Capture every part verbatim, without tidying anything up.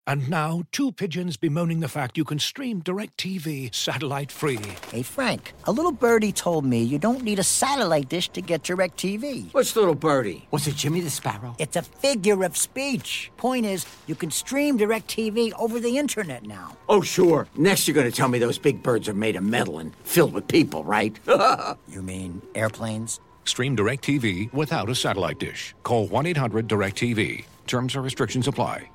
And now, two pigeons bemoaning the fact you can stream DirecTV satellite-free. Hey, Frank, a little birdie told me you don't need a satellite dish to get DirecTV. What's little birdie? Was it Jimmy the Sparrow? It's a figure of speech. Point is, you can stream DirecTV over the internet now. Oh, sure. Next you're going to tell me those big birds are made of metal and filled with people, right? You mean airplanes? Stream DirecTV without a satellite dish. Call one eight hundred direct T V. Terms and restrictions apply.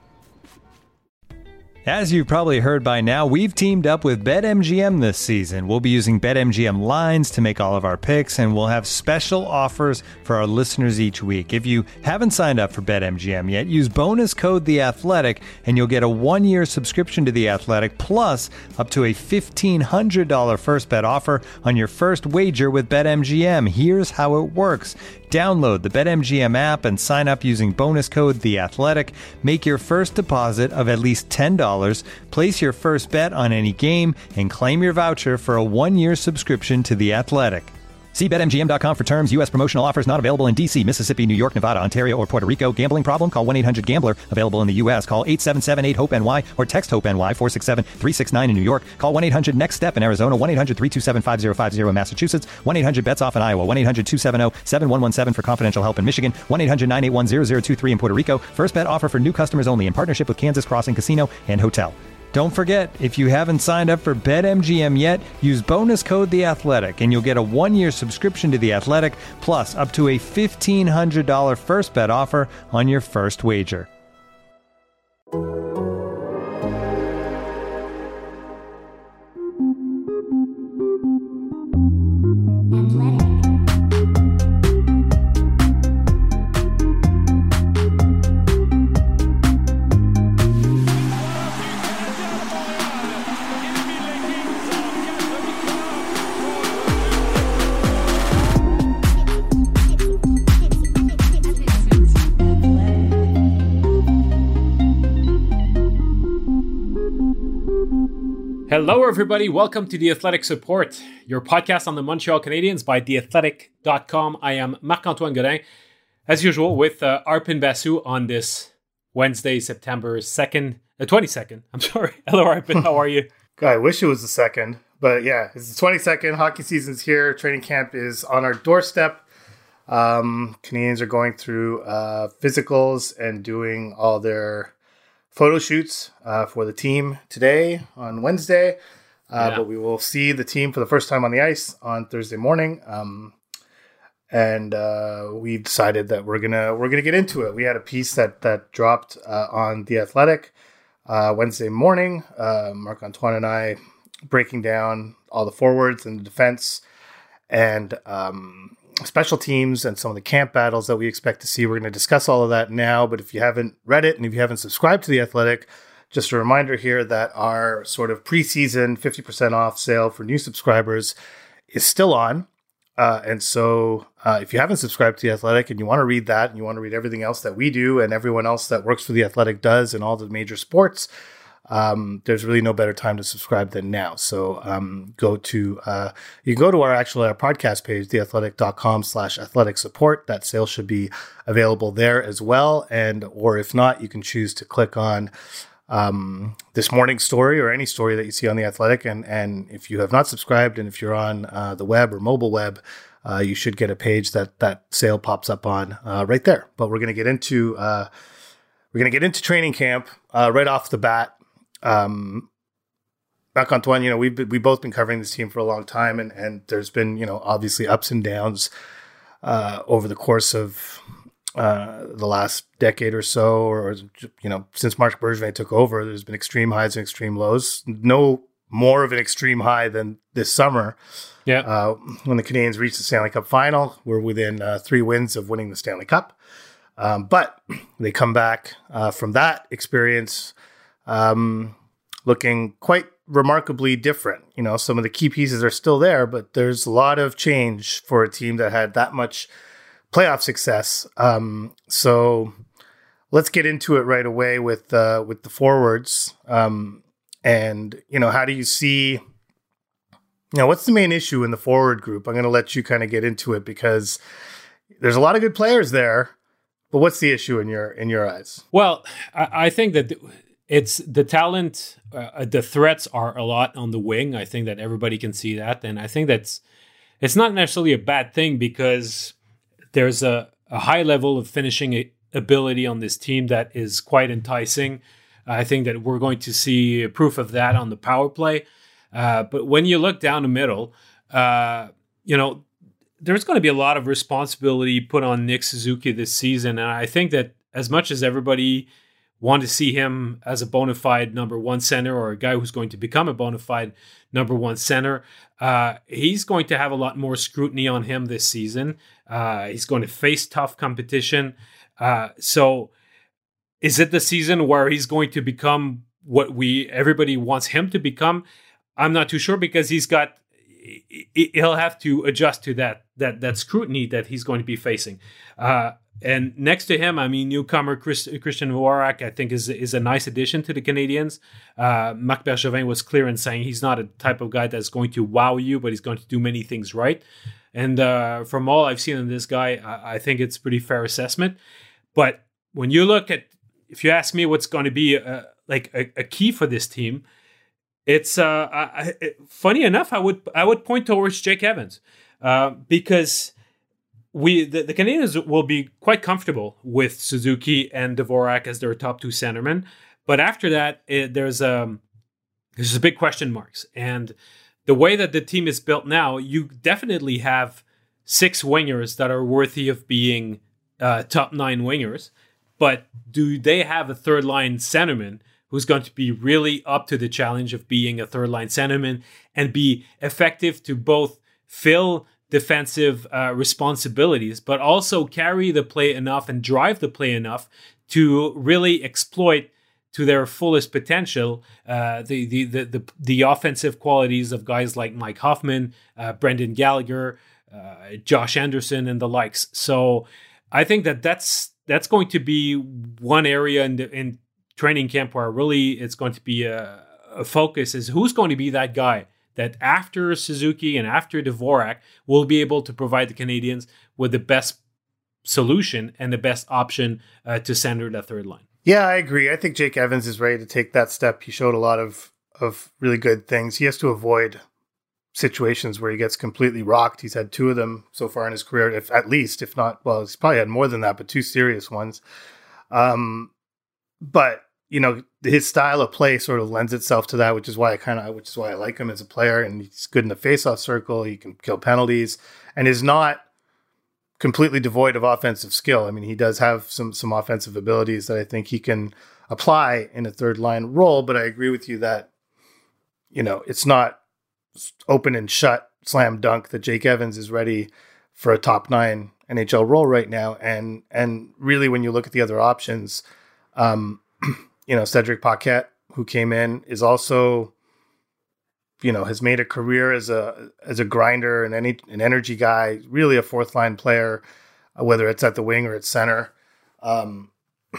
As you've probably heard by now, we've teamed up with BetMGM this season. We'll be using BetMGM lines to make all of our picks, and we'll have special offers for our listeners each week. If you haven't signed up for BetMGM yet, use bonus code The Athletic, and you'll get a one-year subscription to The Athletic, plus up to a fifteen hundred dollars first bet offer on your first wager with BetMGM. Here's how it works. Download the BetMGM app and sign up using bonus code The Athletic. Make your first deposit of at least ten dollars. Place your first bet on any game and claim your voucher for a one-year subscription to The Athletic. See Bet M G M dot com for terms. U S promotional offers not available in D C, Mississippi, New York, Nevada, Ontario, or Puerto Rico. Gambling problem? Call one eight hundred gambler. Available in the U S. Call eight seven seven eight hope N Y or text HOPE-NY four six seven three six nine in New York. Call one eight hundred next step in Arizona. one eight hundred three two seven five zero five zero in Massachusetts. one eight hundred bets off in Iowa. one eight hundred two seven zero seven one one seven for confidential help in Michigan. one eight hundred nine eight one zero zero two three in Puerto Rico. First bet offer for new customers only in partnership with Kansas Crossing Casino and Hotel. Don't forget, if you haven't signed up for BetMGM yet, use bonus code The Athletic, and you'll get a one-year subscription to The Athletic, plus up to a fifteen hundred dollars first bet offer on your first wager. Hello, everybody. Welcome to The Athletic Support, your podcast on the Montreal Canadiens by the athletic dot com. I am Marc-Antoine Godin, as usual, with uh, Arpin Basu on this Wednesday, September second, uh, twenty-second. I'm sorry. Hello, Arpin. How are you? God, I wish it was the second. But yeah, it's the twenty-second. Hockey season's here. Training camp is on our doorstep. Um, Canadians are going through uh, physicals and doing all their photo shoots uh, for the team today on Wednesday. Uh, yeah. But we will see the team for the first time on the ice on Thursday morning. Um, and uh, we decided that we're gonna we're gonna get into it. We had a piece that that dropped uh, on The Athletic uh, Wednesday morning. Uh, Marc-Antoine and I breaking down all the forwards and the defense and um, special teams and some of the camp battles that we expect to see. We're going to discuss all of that now, but if you haven't read it and if you haven't subscribed to The Athletic, just a reminder here that our sort of preseason fifty percent off sale for new subscribers is still on. Uh, and so uh, if you haven't subscribed to The Athletic and you want to read that and you want to read everything else that we do and everyone else that works for The Athletic does in all the major sports, Um, there's really no better time to subscribe than now. So um, go to, uh, you can go to our actual our podcast page, theathletic.com slash athletic support. That sale should be available there as well. And, or if not, you can choose to click on um, this morning's story or any story that you see on The Athletic. And, and if you have not subscribed and if you're on uh, the web or mobile web, uh, you should get a page that that sale pops up on uh, right there. But we're going to get into, uh, we're going to get into training camp uh, right off the bat. Um, Marc-Antoine, you know, we've been, we've both been covering this team for a long time, and, and there's been, you know, obviously ups and downs uh, over the course of uh, the last decade or so, or, you know, since Marc Bergevin took over, there's been extreme highs and extreme lows. No more of an extreme high than this summer. Yeah. Uh, when the Canadiens reached the Stanley Cup final, we're within uh, three wins of winning the Stanley Cup. Um, but they come back uh, from that experience Um, looking quite remarkably different. You know, some of the key pieces are still there, but there's a lot of change for a team that had that much playoff success. Um, so let's get into it right away with uh, with the forwards. Um, and, you know, how do you see, you know, what's the main issue in the forward group? I'm going to let you kind of get into it because there's a lot of good players there, but what's the issue in your in your eyes? Well, I, I think that it's the talent, uh, the threats are a lot on the wing. I think that everybody can see that. And I think that's, it's not necessarily a bad thing because there's a, a high level of finishing ability on this team that is quite enticing. I think that we're going to see proof of that on the power play. Uh, but when you look down the middle, uh, you know, there's going to be a lot of responsibility put on Nick Suzuki this season. And I think that as much as everybody want to see him as a bona fide number one center or a guy who's going to become a bona fide number one center, uh, he's going to have a lot more scrutiny on him this season. Uh, he's going to face tough competition. Uh, so is it the season where he's going to become what we everybody wants him to become? I'm not too sure because he's got he'll have to adjust to that that that scrutiny that he's going to be facing. Uh, and next to him, I mean, newcomer Chris, Christian Dvorak, I think, is is a nice addition to the Canadiens. Uh, Marc Bergevin was clear in saying he's not a type of guy that's going to wow you, but he's going to do many things right. And uh, from all I've seen in this guy, I, I think it's a pretty fair assessment. But when you look at, if you ask me what's going to be a, like a, a key for this team, it's uh, I, I, funny enough, I would I would point towards Jake Evans uh, because we the, the Canadiens will be quite comfortable with Suzuki and Dvorak as their top two centermen, but after that, it, there's um there's a big question marks. And the way that the team is built now, you definitely have six wingers that are worthy of being uh, top nine wingers, but do they have a third line centerman who's going to be really up to the challenge of being a third line centerman and be effective to both fill defensive uh, responsibilities, but also carry the play enough and drive the play enough to really exploit to their fullest potential uh, the, the the the the offensive qualities of guys like Mike Hoffman, uh, Brendan Gallagher, uh, Josh Anderson, and the likes. So I think that that's that's going to be one area in the, in training camp where really it's going to be a, a focus is who's going to be that guy that after Suzuki and after Dvorak will be able to provide the Canadiens with the best solution and the best option uh, to center the third line. Yeah, I agree. I think Jake Evans is ready to take that step. He showed a lot of, of really good things. He has to avoid situations where he gets completely rocked. He's had two of them so far in his career, if at least, if not, well, he's probably had more than that, but two serious ones. Um, but you know, his style of play sort of lends itself to that, which is why I kind of, which is why I like him as a player. And he's good in the faceoff circle. He can kill penalties, and is not completely devoid of offensive skill. I mean, he does have some some offensive abilities that I think he can apply in a third line role. But I agree with you that, you know, it's not open and shut slam dunk that Jake Evans is ready for a top nine N H L role right now. And and really, when you look at the other options, um, you know, Cedric Paquette, who came in, is also, you know, has made a career as a as a grinder and any an energy guy, really a fourth line player, uh, whether it's at the wing or at center, um,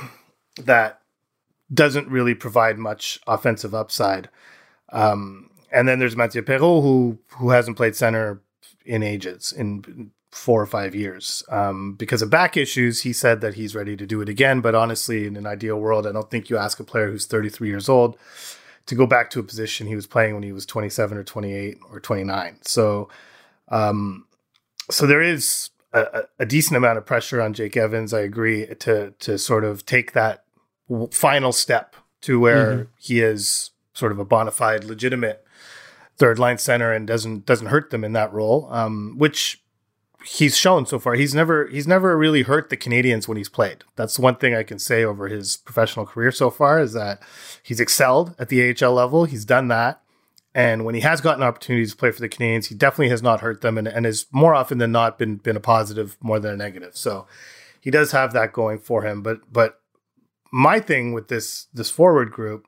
that doesn't really provide much offensive upside. Um, and then there's Mathieu Perreault, who who hasn't played center in ages, in four or five years. Um, because of back issues, he said that he's ready to do it again. But honestly, in an ideal world, I don't think you ask a player who's thirty-three years old to go back to a position he was playing when he was twenty-seven or twenty-eight or twenty-nine. So, um, so there is a, a decent amount of pressure on Jake Evans. I agree, to to sort of take that final step to where mm-hmm. he is sort of a bona fide, legitimate third line center and doesn't doesn't hurt them in that role, um, which he's shown so far. He's never he's never really hurt the Canadiens when he's played. That's one thing I can say over his professional career so far, is that he's excelled at the A H L level. He's done that. And when he has gotten opportunities to play for the Canadiens, he definitely has not hurt them and, and has more often than not been been a positive more than a negative. So he does have that going for him. But but my thing with this this forward group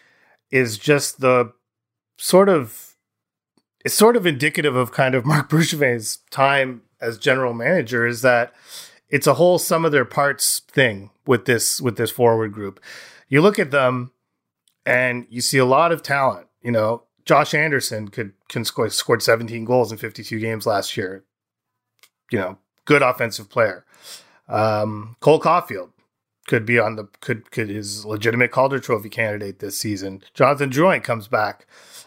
is just the sort of it's sort of indicative of kind of Marc Bergevin's time as general manager, is that it's a whole sum of their parts thing with this with this forward group. You look at them and you see a lot of talent. You know, Josh Anderson could can score scored seventeen goals in fifty-two games last year. You know, good offensive player. Um, Cole Caulfield, could be on the could could is legitimate Calder Trophy candidate this season. Jonathan Drouin comes back.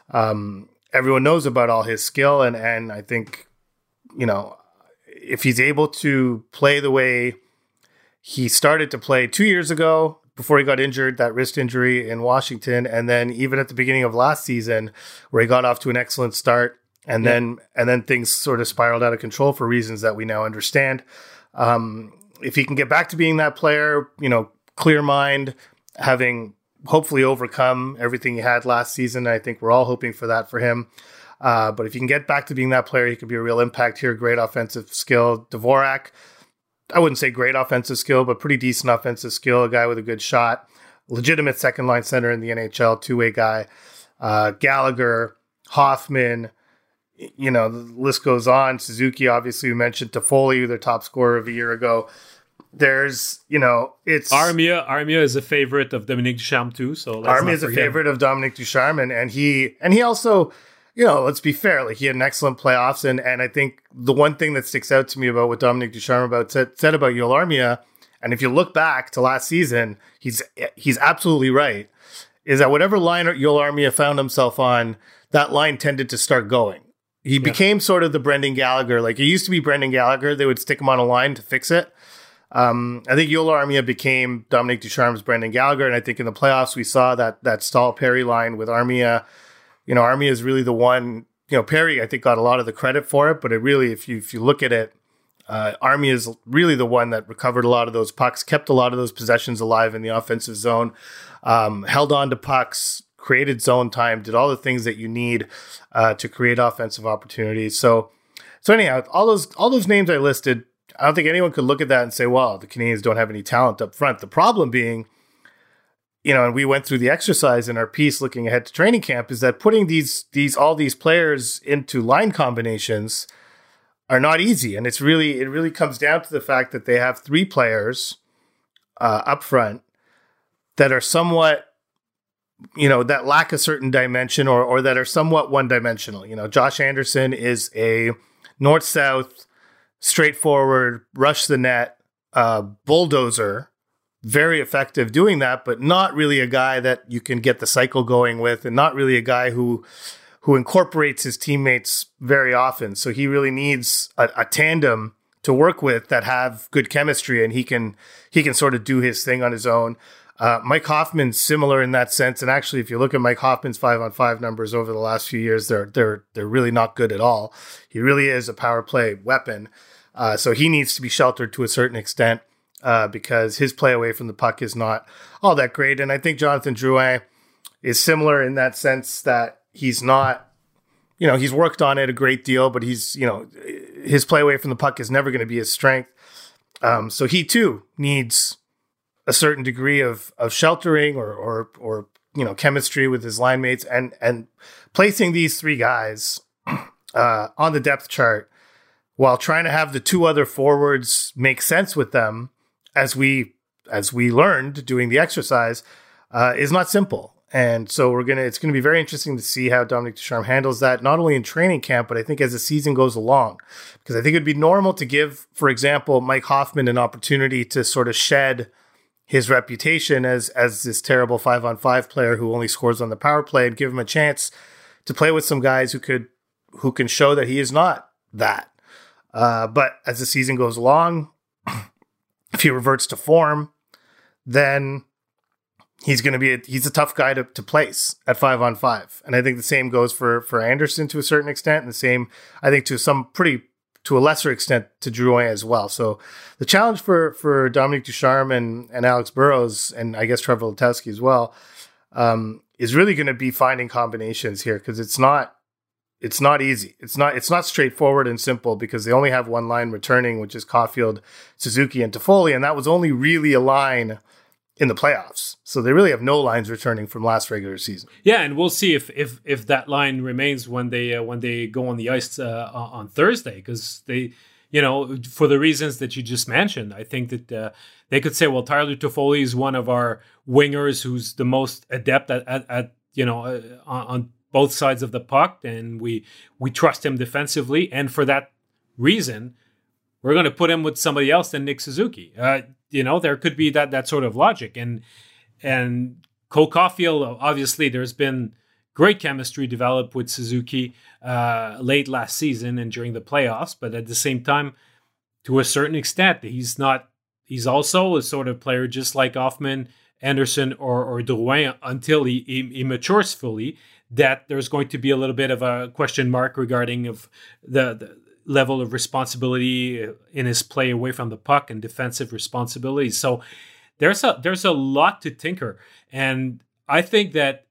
Um, everyone knows about all his skill, and and I think, you know, if he's able to play the way he started to play two years ago before he got injured, that wrist injury in Washington, and then even at the beginning of last season where he got off to an excellent start, and yeah. then and then things sort of spiraled out of control for reasons that we now understand. Um, if he can get back to being that player, you know, clear mind, having hopefully overcome everything he had last season, I think we're all hoping for that for him. Uh, but if he can get back to being that player, he could be a real impact here. Great offensive skill. Dvorak, I wouldn't say great offensive skill, but pretty decent offensive skill. A guy with a good shot. Legitimate second line center in the N H L, two-way guy. Uh, Gallagher, Hoffman, you know, the list goes on. Suzuki, obviously, we mentioned Toffoli, their top scorer of a year ago. There's, you know, it's... Armia Armia is a favorite of Dominique Ducharme, too. So Armia is a favorite of Dominique Ducharme, and, and he and he also, you know, let's be fair, like he had an excellent playoffs, and and I think the one thing that sticks out to me about what Dominique Ducharme about said, said about Yoel Armia, and if you look back to last season, he's he's absolutely right, is that whatever line Yoel Armia found himself on, that line tended to start going. He yeah. became sort of the Brendan Gallagher. Like, it used to be Brendan Gallagher. They would stick him on a line to fix it. Um, I think Yoel Armia became Dominique Ducharme's Brendan Gallagher, and I think in the playoffs we saw that that Stahl Perry line with Armia. You know, Armia is really the one. You know, Perry I think got a lot of the credit for it, but it really, if you if you look at it, uh, Armia is really the one that recovered a lot of those pucks, kept a lot of those possessions alive in the offensive zone, um, held on to pucks, created zone time, did all the things that you need uh, to create offensive opportunities. So, so anyhow, all those all those names I listed, I don't think anyone could look at that and say, well, the Canadiens don't have any talent up front. The problem being, you know, and we went through the exercise in our piece looking ahead to training camp, is that putting these these all these players into line combinations are not easy. And it's really it really comes down to the fact that they have three players uh, up front that are somewhat, you know, that lack a certain dimension or or that are somewhat one-dimensional. You know, Josh Anderson is a north-south, straightforward, rush the net, uh, bulldozer, very effective doing that, but not really a guy that you can get the cycle going with, and not really a guy who who incorporates his teammates very often. So he really needs a, a tandem to work with that have good chemistry, and he can he can sort of do his thing on his own. Uh, Mike Hoffman's similar in that sense, and actually, if you look at Mike Hoffman's five-on-five numbers over the last few years, they're they're they're really not good at all. He really is a power play weapon. Uh, so he needs to be sheltered to a certain extent uh, because his play away from the puck is not all that great. And I think Jonathan Drouin is similar in that sense that he's not, you know, he's worked on it a great deal, but he's, you know, his play away from the puck is never going to be his strength. Um, so he too needs a certain degree of of sheltering or or or you know, chemistry with his line mates, and and placing these three guys uh, on the depth chart while trying to have the two other forwards make sense with them, as we as we learned doing the exercise, uh, is not simple. And so we're gonna it's gonna be very interesting to see how Dominique Ducharme handles that, not only in training camp, but I think as the season goes along, because I think it'd be normal to give, for example, Mike Hoffman an opportunity to sort of shed his reputation as as this terrible five on five player who only scores on the power play, and give him a chance to play with some guys who could who can show that he is not that. Uh, but as the season goes along, if he reverts to form, then he's going to be a, he's a tough guy to, to place at five on five. And I think the same goes for, for Anderson to a certain extent, and the same, I think, to some pretty, to a lesser extent, to Drouin as well. So the challenge for, for Dominique Ducharme and, and Alex Burrows, and I guess Trevor Letowski as well, um, is really going to be finding combinations here, because it's not, It's not easy. It's not It's not straightforward and simple, because they only have one line returning, which is Caulfield, Suzuki, and Toffoli, and that was only really a line in the playoffs. So they really have no lines returning from last regular season. Yeah, and we'll see if if if that line remains when they uh, when they go on the ice uh, on Thursday, because they, you know, for the reasons that you just mentioned, I think that uh, they could say, well, Tyler Toffoli is one of our wingers who's the most adept at, at, at you know, uh, on, on both sides of the puck, and we we trust him defensively, and for that reason, we're going to put him with somebody else than Nick Suzuki. Uh, you know, there could be that that sort of logic. And and Cole Caulfield, obviously, there's been great chemistry developed with Suzuki uh, late last season and during the playoffs. But at the same time, to a certain extent, he's not. He's also a sort of player just like Hoffman, Anderson, or or Drouin until he, he, he matures fully. That there's going to be a little bit of a question mark regarding of the, the level of responsibility in his play away from the puck and defensive responsibilities. So there's a there's a lot to tinker, and I think that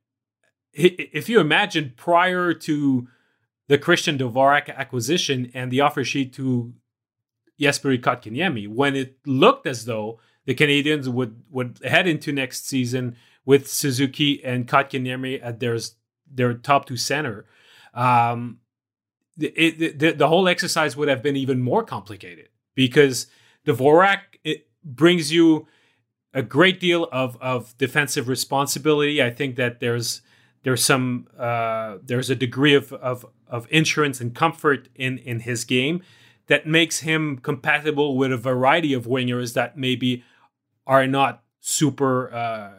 if you imagine prior to the Christian Dvorak acquisition and the offer sheet to Jesperi Kotkaniemi, when it looked as though the Canadiens would would head into next season with Suzuki and Kotkaniemi at their their top two center. Um, It, the, the whole exercise would have been even more complicated because Dvorak it brings you a great deal of, of defensive responsibility. I think that there's there's some uh, there's a degree of, of of insurance and comfort in in his game that makes him compatible with a variety of wingers that maybe are not super uh,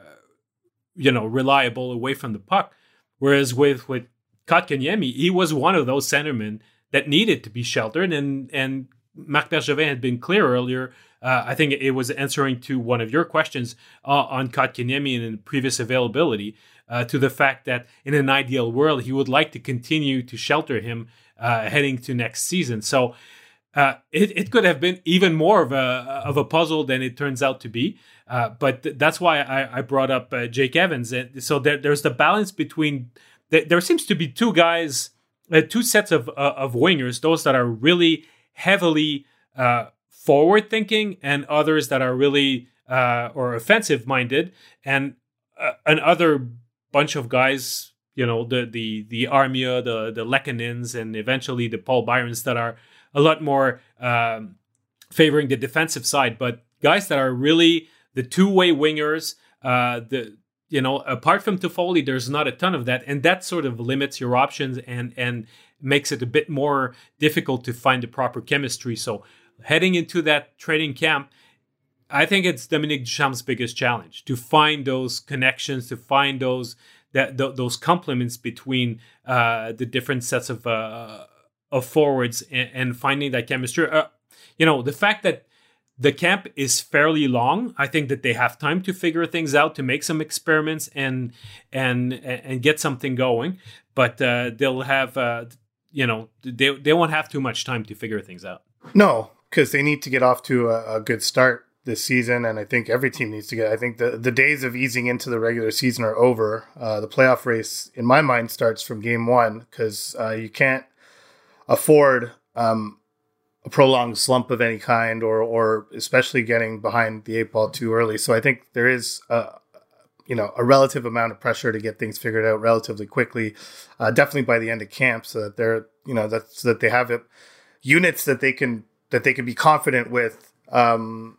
you know reliable away from the puck. Whereas with with Kotkaniemi, he was one of those centermen that needed to be sheltered, and and Marc Bergevin had been clear earlier. Uh, I think it was answering to one of your questions uh, on Kotkaniemi and in previous availability, uh, to the fact that in an ideal world he would like to continue to shelter him uh, heading to next season. So uh, it it could have been even more of a of a puzzle than it turns out to be. Uh, but th- that's why I, I brought up uh, Jake Evans. And so there, there's the balance between. There seems to be two guys, uh, two sets of uh, of wingers, those that are really heavily uh, forward-thinking and others that are really uh, or offensive-minded, and uh, another bunch of guys, you know, the the the Armia, the the Lekkonens, and eventually the Paul Byrons that are a lot more um, favoring the defensive side, but guys that are really the two-way wingers, uh, the You know, apart from Toffoli, there's not a ton of that. And that sort of limits your options and and makes it a bit more difficult to find the proper chemistry. So heading into that training camp, I think it's Dominique Duchamp's biggest challenge, to find those connections, to find those that th- those complements between uh, the different sets of uh, of forwards and, and finding that chemistry. Uh, you know, the fact that the camp is fairly long. I think that they have time to figure things out, to make some experiments and and and get something going. But uh, they'll have, uh, you know, they they won't have too much time to figure things out. No, because they need to get off to a, a good start this season, and I think every team needs to get. I think the the days of easing into the regular season are over. Uh, the playoff race, in my mind, starts from game one because uh, you can't afford. Um, a prolonged slump of any kind, or or especially getting behind the eight ball too early. So I think there is a, you know, a relative amount of pressure to get things figured out relatively quickly, uh, definitely by the end of camp, so that they're, you know, that's so that they have it, units that they can that they can be confident with um,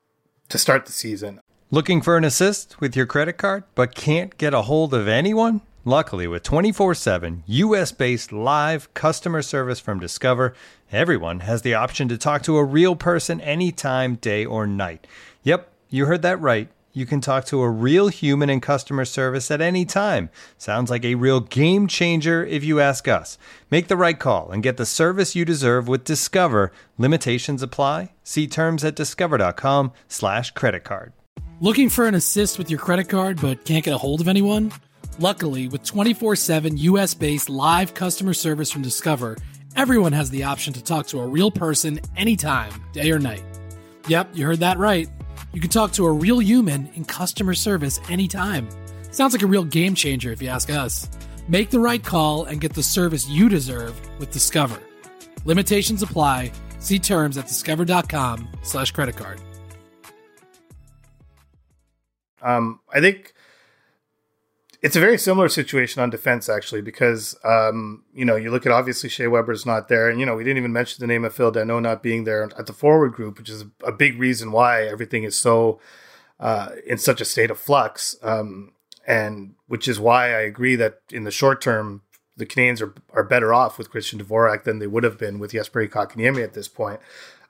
to start the season. Looking for an assist with your credit card, but can't get a hold of anyone? Luckily, with twenty-four seven U S-based live customer service from Discover, everyone has the option to talk to a real person anytime, day or night. Yep, you heard that right. You can talk to a real human in customer service at any time. Sounds like a real game changer if you ask us. Make the right call and get the service you deserve with Discover. Limitations apply. See terms at discover.com slash credit card. Looking for an assist with your credit card but can't get a hold of anyone? Luckily, with twenty-four seven U S-based live customer service from Discover, everyone has the option to talk to a real person anytime, day or night. Yep, you heard that right. You can talk to a real human in customer service anytime. Sounds like a real game changer if you ask us. Make the right call and get the service you deserve with Discover. Limitations apply. See terms at discover.com slash credit card. Um, I think it's a very similar situation on defense, actually, because, um, you know, you look at, obviously, Shea Weber's not there. And, you know, we didn't even mention the name of Phil Danault not being there at the forward group, which is a big reason why everything is so uh, in such a state of flux. Um, and which is why I agree that in the short term, the Canadiens are, are better off with Christian Dvorak than they would have been with Jesperi Kotkaniemi at this point.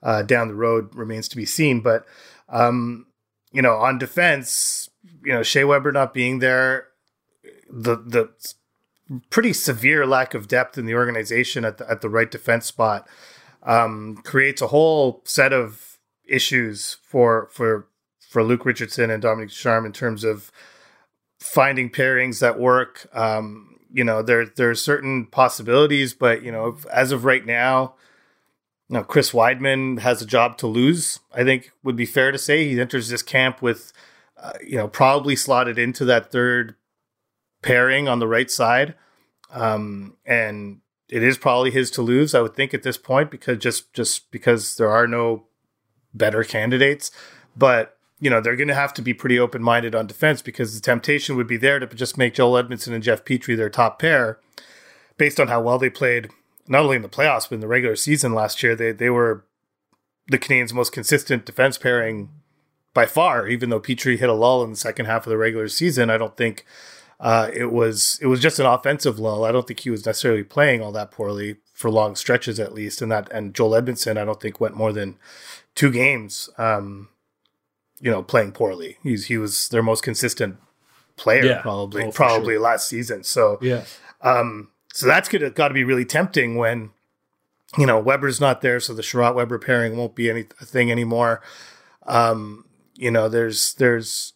uh, down the road remains to be seen. But, um, you know, on defense, you know, Shea Weber not being there, the the pretty severe lack of depth in the organization at the, at the right defense spot um, creates a whole set of issues for for for Luke Richardson and Dominic Ducharme in terms of finding pairings that work. Um, you know, there there are certain possibilities, but you know, as of right now, you know, Chris Weidman has a job to lose. I think would be fair to say he enters this camp with, uh, you know, probably slotted into that third pairing on the right side, um, and it is probably his to lose, I would think, at this point, because just just because there are no better candidates. But you know, they're going to have to be pretty open-minded on defense, because the temptation would be there to just make Joel Edmondson and Jeff Petrie their top pair, based on how well they played, not only in the playoffs, but in the regular season last year. They they were the Canadiens' most consistent defense pairing by far, even though Petrie hit a lull in the second half of the regular season. I don't think uh, it was it was just an offensive lull. I don't think he was necessarily playing all that poorly for long stretches, at least. And that and Joel Edmondson, I don't think, went more than two games. Um, you know, playing poorly. He's he was their most consistent player, yeah, probably oh, probably sure. last season. So yeah, um, so that's gonna got to be really tempting when, you know, Weber's not there, so the Sherratt Weber pairing won't be any a thing anymore. Um, you know, there's there's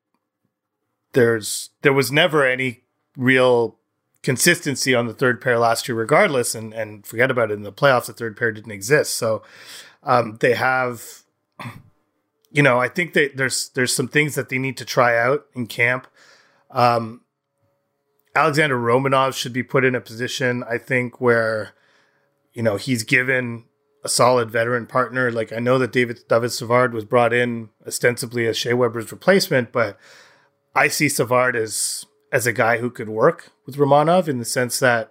there's there was never any real consistency on the third pair last year, regardless, and and forget about it. In the playoffs, the third pair didn't exist. So um, they have. You know, I think that there's there's some things that they need to try out in camp. Um, Alexander Romanov should be put in a position, I think, where, you know, he's given a solid veteran partner. Like, I know that David David Savard was brought in ostensibly as Shea Weber's replacement, but I see Savard as as a guy who could work with Romanov, in the sense that,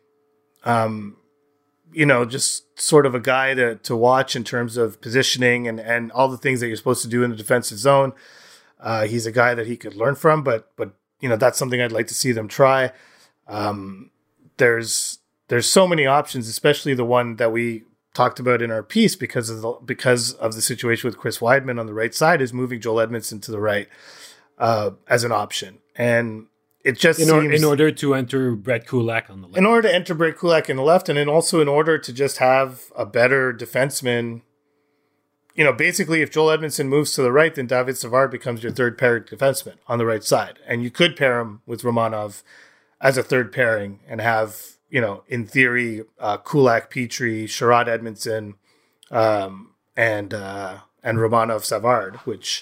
um, you know, just sort of a guy to to watch in terms of positioning and, and all the things that you're supposed to do in the defensive zone. Uh, he's a guy that he could learn from, but, but, you know, that's something I'd like to see them try. Um, there's, there's so many options, especially the one that we talked about in our piece, because of the, because of the situation with Chris Weidman on the right side, is moving Joel Edmondson to the right, uh, as an option. And it just in, seems, or, in order to enter Brett Kulak on the left. In order to enter Brett Kulak in the left, and then also in order to just have a better defenseman. You know, basically, if Joel Edmondson moves to the right, then David Savard becomes your third pair defenseman on the right side. And you could pair him with Romanov as a third pairing and have, you know, in theory, uh, Kulak, Petrie, Sherratt Edmondson, um, and uh, and Romanov Savard, which,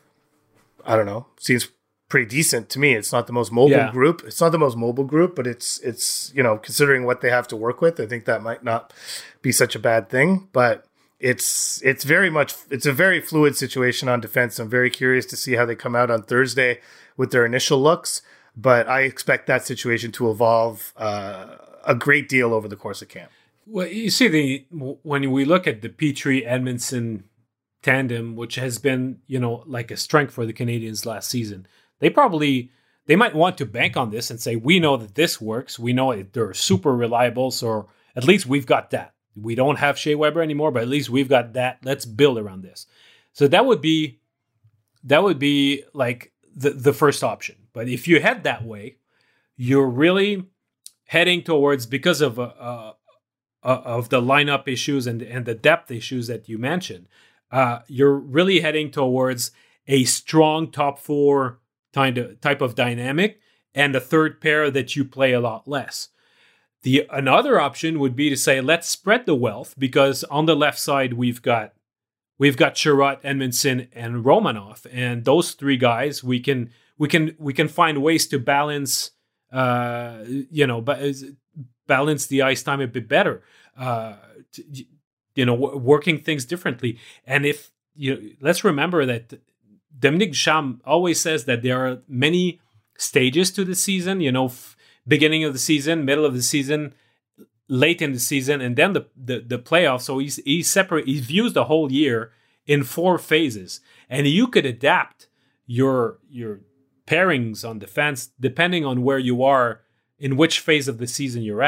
I don't know, seems pretty decent to me. It's not the most mobile yeah. group. It's not the most mobile group, but it's, it's, you know, considering what they have to work with, I think that might not be such a bad thing. But it's, it's very much, it's a very fluid situation on defense. I'm very curious to see how they come out on Thursday with their initial looks, but I expect that situation to evolve uh, a great deal over the course of camp. Well, you see, the when we look at the Petrie Edmondson tandem, which has been, you know, like a strength for the Canadiens last season, They probably, they might want to bank on this and say, we know that this works. We know they're super reliable. So at least we've got that. We don't have Shea Weber anymore, but at least we've got that. Let's build around this. So that would be, that would be like the, the first option. But if you head that way, you're really heading towards, because of, uh, uh, of the lineup issues and, and the depth issues that you mentioned, uh, you're really heading towards a strong top four kind of type of dynamic, and a third pair that you play a lot less. The another option would be to say, let's spread the wealth, because on the left side we've got we've got Sherratt, Edmondson, and Romanov, and those three guys we can we can we can find ways to balance uh, you know balance the ice time a bit better. Uh, you know, w- working things differently, and if you let's remember that Dominic Ducharme always says that there are many stages to the season, you know, f- beginning of the season, middle of the season, late in the season, and then the, the, the playoffs. So he's, he's separate, he views the whole year in four phases. And you could adapt your, your pairings on defense depending on where you are, in which phase of the season you're at.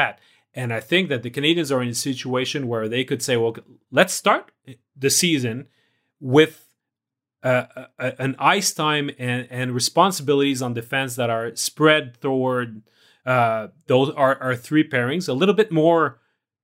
And I think that the Canadiens are in a situation where they could say, well, let's start the season with uh, a, an ice time and, and responsibilities on defense that are spread toward uh, those are our three pairings, a little bit more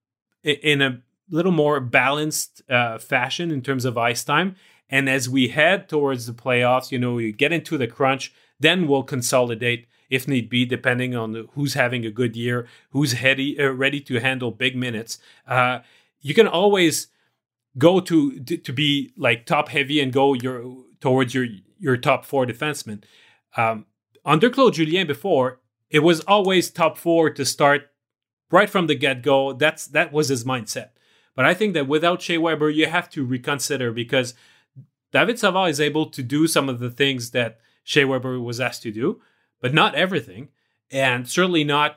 in a little more balanced uh, fashion in terms of ice time. And as we head towards the playoffs, you know, you get into the crunch, then we'll consolidate if need be, depending on the, who's having a good year, who's heady, uh, ready to handle big minutes. Uh, you can always go to, to to be like top heavy and go your towards your your top four defensemen. Um, under Claude Julien before, it was always top four to start right from the get-go. That's that was his mindset. But I think that without Shea Weber, you have to reconsider, because David Savard is able to do some of the things that Shea Weber was asked to do, but not everything, and certainly not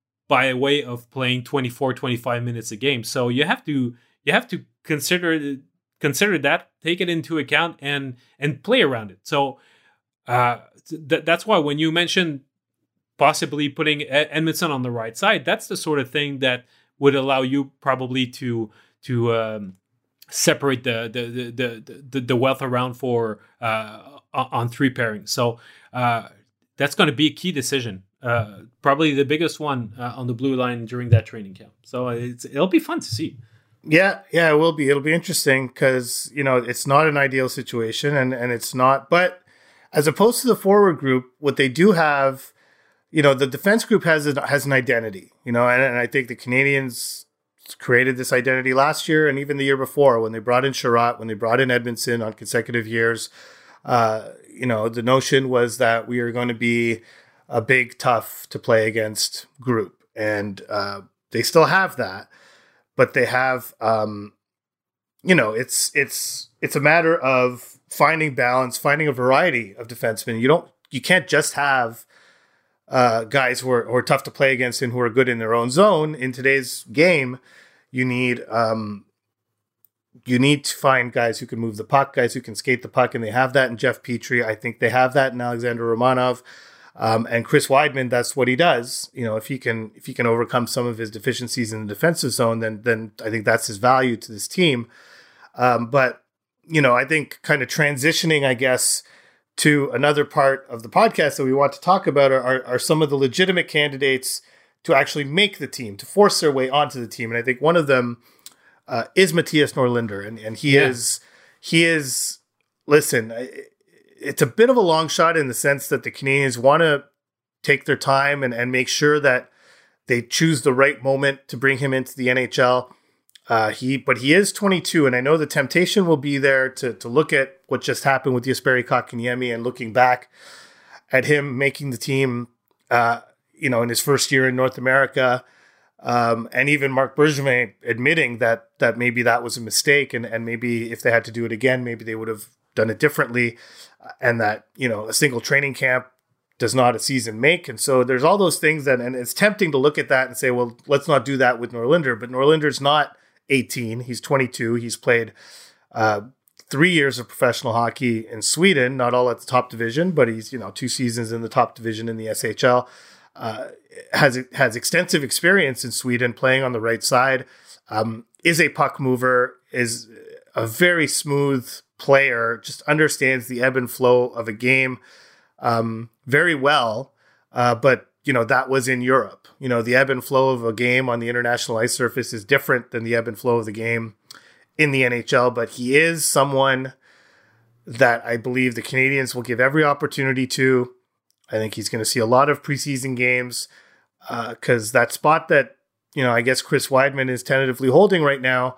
by way of playing twenty-four, twenty-five minutes a game. So you have to you have to consider consider that, take it into account, and and play around it. So uh, th- that's why when you mentioned possibly putting Edmundson on the right side, that's the sort of thing that would allow you probably to to um, separate the the, the the the the wealth around for uh, on three pairings. So. Uh, That's going to be a key decision, uh, probably the biggest one uh, on the blue line during that training camp. So it's, it'll be fun to see. Yeah, yeah, it will be. It'll be interesting because, you know, it's not an ideal situation, and, and it's not. But as opposed to the forward group, what they do have, you know, the defense group has a, has an identity, you know, and, and I think the Canadiens created this identity last year and even the year before when they brought in Sherratt, when they brought in Edmundson on consecutive years. Uh, you know, the notion was that we are going to be a big, tough to play against group. And uh, they still have that, but they have, um, you know, it's, it's, it's a matter of finding balance, finding a variety of defensemen. You don't, you can't just have uh, guys who are, who are tough to play against and who are good in their own zone. In today's game, you need, um, You need to find guys who can move the puck, guys who can skate the puck, and they have that in Jeff Petrie. I think they have that in Alexander Romanov, um, and Chris Weidman. That's what he does. You know, if he can, if he can overcome some of his deficiencies in the defensive zone, then then I think that's his value to this team. Um, but you know, I think kind of transitioning, I guess, to another part of the podcast that we want to talk about are, are, are some of the legitimate candidates to actually make the team, to force their way onto the team, and I think one of them. Uh, is Mattias Norlinder, and and he yeah. is he is. Listen, it's a bit of a long shot in the sense that the Canadiens want to take their time and, and make sure that they choose the right moment to bring him into the N H L. Uh, he, but he is twenty-two, and I know the temptation will be there to to look at what just happened with Jesperi Kotkaniemi and looking back at him making the team, uh, you know, in his first year in North America. Um, and even Marc Bergevin admitting that that maybe that was a mistake, and, and maybe if they had to do it again, maybe they would have done it differently, and that, you know, a single training camp does not a season make. And so there's all those things that, and it's tempting to look at that and say, well, let's not do that with Norlinder. But Norlinder's not eighteen; he's twenty-two. He's played uh, three years of professional hockey in Sweden, not all at the top division, but he's, you know, two seasons in the top division in the S H L. Uh, has has extensive experience in Sweden playing on the right side, um, is a puck mover, is a very smooth player, just understands the ebb and flow of a game um, very well. Uh, but, you know, that was in Europe. You know, the ebb and flow of a game on the international ice surface is different than the ebb and flow of the game in the N H L. But he is someone that I believe the Canadiens will give every opportunity to. I think he's going to see a lot of preseason games because uh, that spot that, you know, I guess Chris Weidman is tentatively holding right now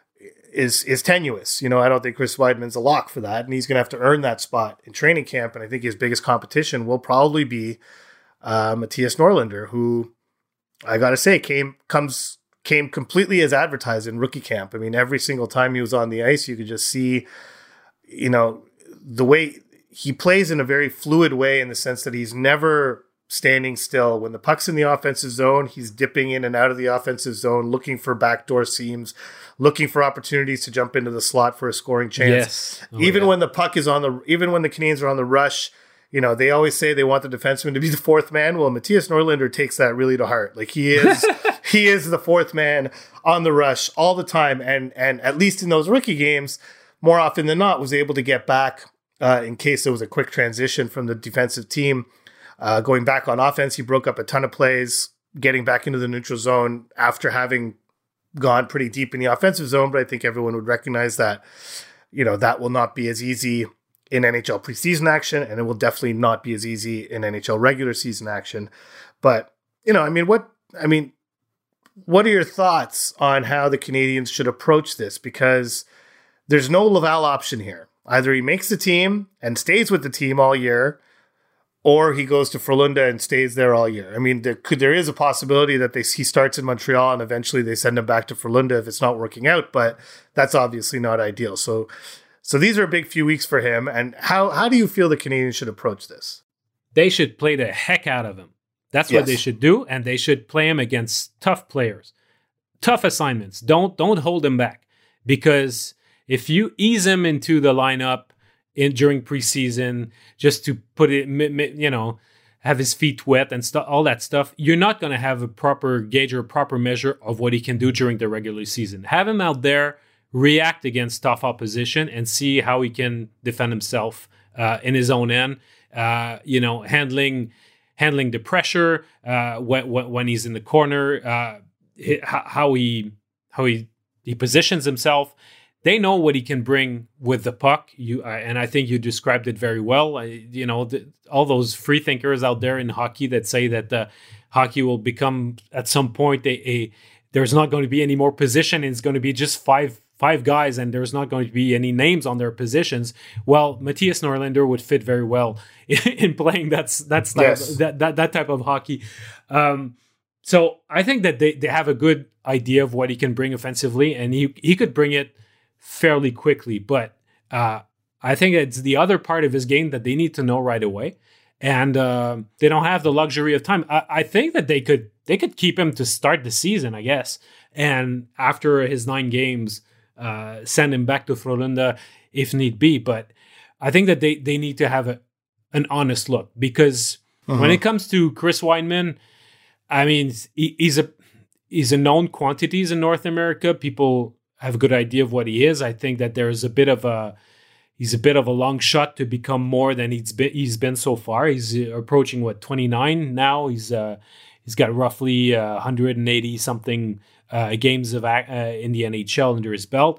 is is tenuous. You know, I don't think Chris Weidman's a lock for that, and he's going to have to earn that spot in training camp. And I think his biggest competition will probably be uh, Mattias Norlinder, who I got to say came comes came completely as advertised in rookie camp. I mean, every single time he was on the ice, you could just see, you know, the way. He plays in a very fluid way in the sense that he's never standing still. When the puck's in the offensive zone, he's dipping in and out of the offensive zone, looking for backdoor seams, looking for opportunities to jump into the slot for a scoring chance. Yes. Oh, even yeah. when the puck is on the, even when the Canadiens are on the rush, you know, they always say they want the defenseman to be the fourth man. Well, Mattias Norlinder takes that really to heart. Like he is, he is the fourth man on the rush all the time. And, and at least in those rookie games, more often than not, was able to get back uh, in case there was a quick transition from the defensive team. Uh, going back on offense, he broke up a ton of plays, getting back into the neutral zone after having gone pretty deep in the offensive zone. But I think everyone would recognize that, you know, that will not be as easy in N H L preseason action, and it will definitely not be as easy in N H L regular season action. But, you know, I mean, what, I mean, what are your thoughts on how the Canadiens should approach this? Because there's no Laval option here. Either he makes the team and stays with the team all year, or he goes to Frölunda and stays there all year. I mean, there could there is a possibility that they he starts in Montreal and eventually they send him back to Frölunda if it's not working out, but that's obviously not ideal. So so these are a big few weeks for him. And how, how do you feel the Canadiens should approach this? They should play the heck out of him. That's yes. what they should do, and they should play him against tough players. Tough assignments. Don't don't hold him back, because if you ease him into the lineup in during preseason, just to put it, you know, have his feet wet and stuff, all that stuff, you're not going to have a proper gauge or a proper measure of what he can do during the regular season. Have him out there, react against tough opposition, and see how he can defend himself uh, in his own end. Uh, you know, handling handling the pressure uh, when, when he's in the corner, uh, how he how he he positions himself. They know what he can bring with the puck. You uh, and I think you described it very well. Uh, you know, the, all those free thinkers out there in hockey that say that uh, hockey will become at some point a, a there's not going to be any more position, and it's going to be just five five guys, and there's not going to be any names on their positions. Well, Mattias Norlinder would fit very well in, in playing that's that's yes. that, that that type of hockey. Um, so I think that they, they have a good idea of what he can bring offensively, and he he could bring it fairly quickly, but uh, I think it's the other part of his game that they need to know right away, and uh, they don't have the luxury of time. I, I think that they could they could keep him to start the season, I guess, and after his nine games, uh, send him back to Frölunda if need be. But I think that they, they need to have a, an honest look, because uh-huh. when it comes to Chris Wideman, I mean, he, he's a he's a known quantities in North America. People have a good idea of what he is. I think that there's a bit of a he's a bit of a long shot to become more than he's been he's been so far. He's approaching what twenty-nine now. He's uh he's got roughly uh, one hundred eighty something uh, games of uh, in the N H L under his belt,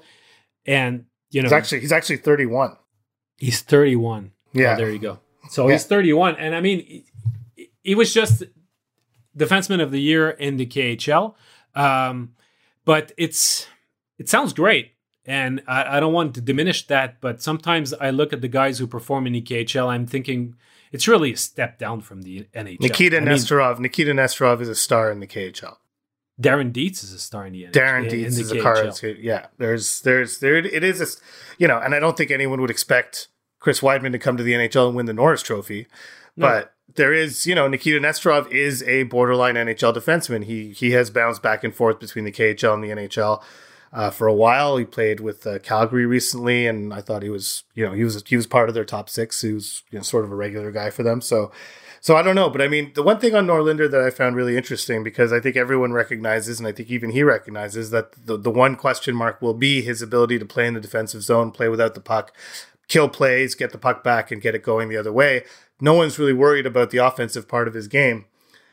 and you know he's actually he's actually thirty-one. He's thirty-one. Yeah, oh, there you go. So yeah. He's thirty-one, and I mean, he, he was just defenseman of the year in the K H L, um, but it's. It sounds great, and I, I don't want to diminish that, but sometimes I look at the guys who perform in the K H L, I'm thinking it's really a step down from the N H L. Nikita I Nesterov. Mean, Nikita Nesterov is a star in the K H L. Darren Dietz is a star in the N H L. Darren Dietz is a car. Yeah, there's, there's, there, it is, a, you know, and I don't think anyone would expect Chris Wideman to come to the N H L and win the Norris Trophy, no. but there is, you know, Nikita Nesterov is a borderline N H L defenseman. He he has bounced back and forth between the K H L and the N H L. Uh, for a while, he played with uh, Calgary recently, and I thought he was, you know, he was he was part of their top six. He was, you know, sort of a regular guy for them. So, so I don't know, but I mean, the one thing on Norlinder that I found really interesting, because I think everyone recognizes, and I think even he recognizes, that the the one question mark will be his ability to play in the defensive zone, play without the puck, kill plays, get the puck back, and get it going the other way. No one's really worried about the offensive part of his game.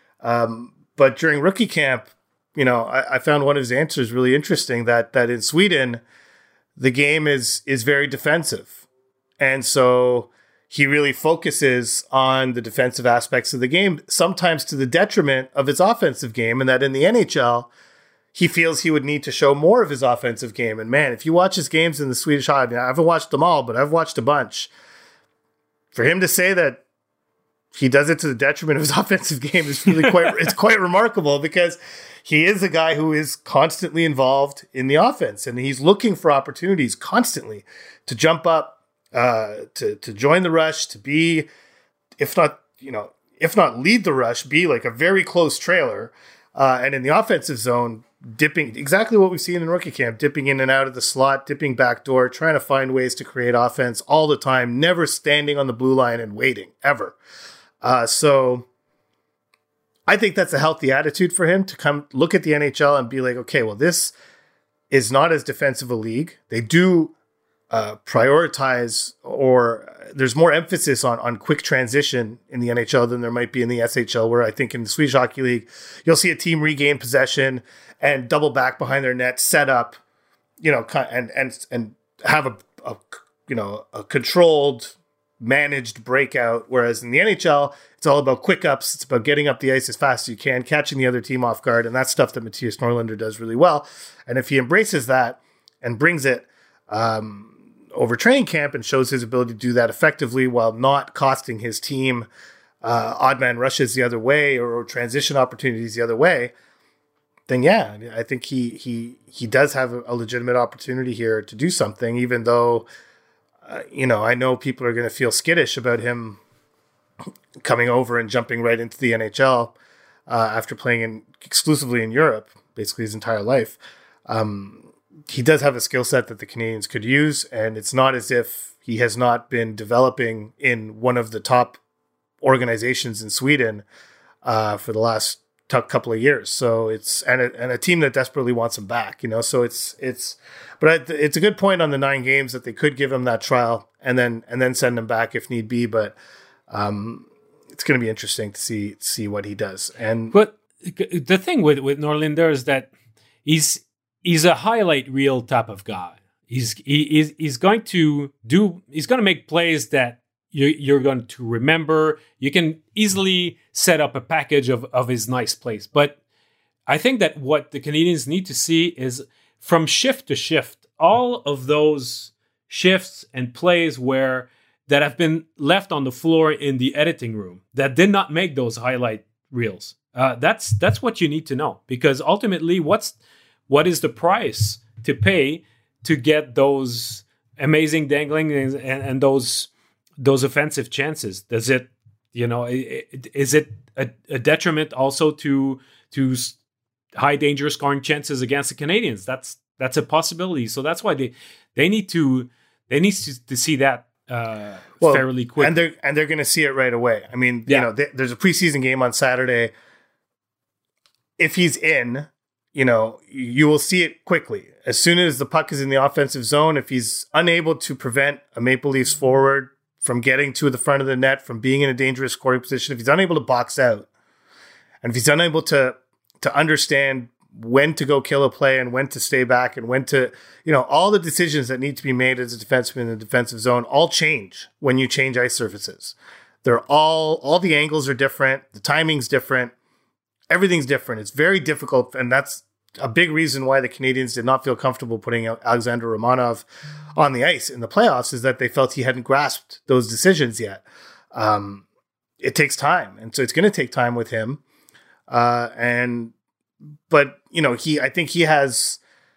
Um, but during rookie camp, you know, I, I found one of his answers really interesting, that that in Sweden, the game is is very defensive. And so he really focuses on the defensive aspects of the game, sometimes to the detriment of his offensive game, and that in the N H L, he feels he would need to show more of his offensive game. And man, if you watch his games in the Swedish hockey, I haven't watched them all, but I've watched a bunch. For him to say that he does it to the detriment of his offensive game is really quite it's quite remarkable, because he is a guy who is constantly involved in the offense, and he's looking for opportunities constantly to jump up, uh, to to join the rush, to be, if not, you know, if not lead the rush, be like a very close trailer, uh, and in the offensive zone, dipping, exactly what we've seen in rookie camp, dipping in and out of the slot, dipping back door, trying to find ways to create offense all the time, never standing on the blue line and waiting, ever. Uh, so I think that's a healthy attitude for him to come look at the N H L and be like, okay, well, this is not as defensive a league. They do uh, prioritize, or there's more emphasis on, on quick transition in the N H L than there might be in the S H L, where I think in the Swedish Hockey League, you'll see a team regain possession and double back behind their net, set up, you know, and and and have a, a you know a controlled, managed breakout. Whereas in the N H L, it's all about quick ups. It's about getting up the ice as fast as you can, catching the other team off guard, and that's stuff that Mattias Norlinder does really well. And if he embraces that and brings it um, over training camp and shows his ability to do that effectively while not costing his team uh, odd man rushes the other way or, or transition opportunities the other way, then yeah, I think he he he does have a, a legitimate opportunity here to do something, even though, uh, you know, I know people are going to feel skittish about him coming over and jumping right into the N H L uh, after playing in, exclusively in Europe, basically his entire life. Um, he does have a skill set that the Canadiens could use, and it's not as if he has not been developing in one of the top organizations in Sweden uh, for the last t- couple of years. So it's and a, and a team that desperately wants him back, you know. So it's it's, but it's a good point on the nine games that they could give him that trial and then and then send him back if need be. But um, it's going to be interesting to see see what he does. And but the thing with with Norlinder is that he's he's a highlight reel type of guy. He's he, he's he's going to do he's going to make plays that you, you're going to remember. You can easily set up a package of, of his nice plays. But I think that what the Canadiens need to see is from shift to shift, all of those shifts and plays where that have been left on the floor in the editing room that did not make those highlight reels. Uh, that's that's what you need to know, because ultimately, what's what is the price to pay to get those amazing dangling and, and those those offensive chances? Does it, you know, is it a, a detriment also to to high danger scoring chances against the Canadiens? That's that's a possibility. So that's why they they need to they need to, to see that uh, well, fairly quick, and they're and they're going to see it right away. I mean, yeah. you know, they, there's a preseason game on Saturday. If he's in, you know, you will see it quickly. As soon as the puck is in the offensive zone, if he's unable to prevent a Maple Leafs forward from getting to the front of the net, from being in a dangerous scoring position, if he's unable to box out, and if he's unable to to understand when to go kill a play and when to stay back and when to, you know, all the decisions that need to be made as a defenseman in the defensive zone all change when you change ice surfaces. They're all, all the angles are different. The timing's different. Everything's different. It's very difficult. And that's a big reason why the Canadiens did not feel comfortable putting Alexander Romanov on the ice in the playoffs, is that they felt he hadn't grasped those decisions yet. Um, it takes time. And so it's going to take time with him. Uh, and, but, you know, he, I think he has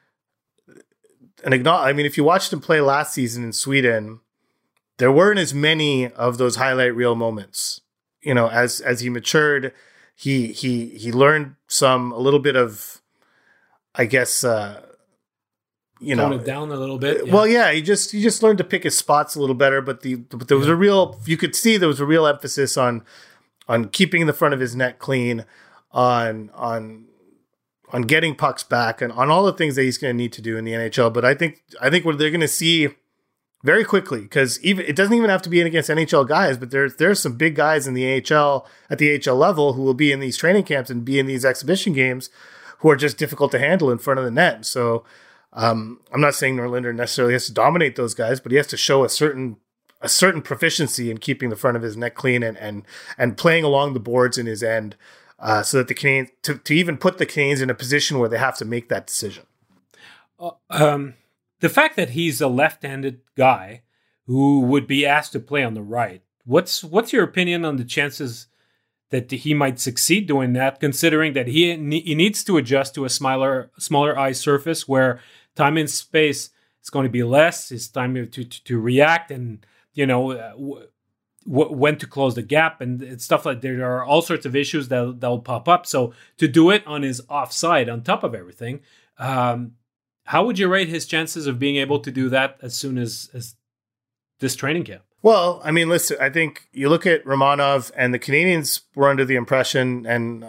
an acknowledge. I mean, if you watched him play last season in Sweden, there weren't as many of those highlight reel moments. You know, as, as he matured, he, he, he learned some, a little bit of, I guess, uh, you Tone know, it down a little bit. Yeah. Well, yeah, he just, he just learned to pick his spots a little better, but the, but there was yeah. a real, you could see there was a real emphasis on, on keeping the front of his net clean, on, on, on getting pucks back, and on all the things that he's going to need to do in the N H L. But I think, I think what they're going to see very quickly, because even it doesn't even have to be against N H L guys, but there's there's some big guys in the A H L at the A H L level who will be in these training camps and be in these exhibition games who are just difficult to handle in front of the net. So um, I'm not saying Norlinder necessarily has to dominate those guys, but he has to show a certain a certain proficiency in keeping the front of his net clean and and and playing along the boards in his end, uh, so that the Canadiens to, to even put the Canadiens in a position where they have to make that decision. Uh, um. The fact that he's a left-handed guy who would be asked to play on the right, what's what's your opinion on the chances that he might succeed doing that, considering that he he needs to adjust to a smaller smaller ice surface where time and space is going to be less, his time to to, to react, and you know w- when to close the gap and it's stuff like there are all sorts of issues that that will pop up. So to do it on his offside, on top of everything, um, how would you rate his chances of being able to do that as soon as, as this training camp? Well, I mean, listen, I think you look at Romanov, and the Canadians were under the impression, and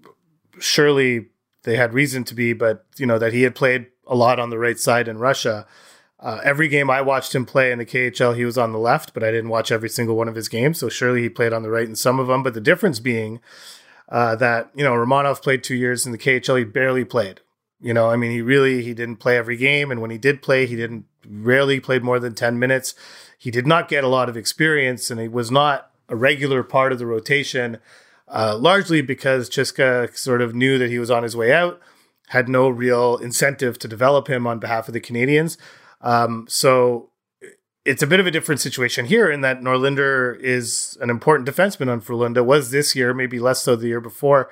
surely they had reason to be, but, you know, that he had played a lot on the right side in Russia. Uh, every game I watched him play in the K H L, he was on the left, but I didn't watch every single one of his games. So surely he played on the right in some of them. But the difference being uh, that, you know, Romanov played two years in the K H L. He barely played. You know, I mean, he really, he didn't play every game. And when he did play, he didn't rarely played more than ten minutes. He did not get a lot of experience, and he was not a regular part of the rotation, uh, largely because Chyska sort of knew that he was on his way out, had no real incentive to develop him on behalf of the Canadians. Um, so it's a bit of a different situation here in that Norlinder is an important defenseman on Frölunda, was this year, maybe less so the year before.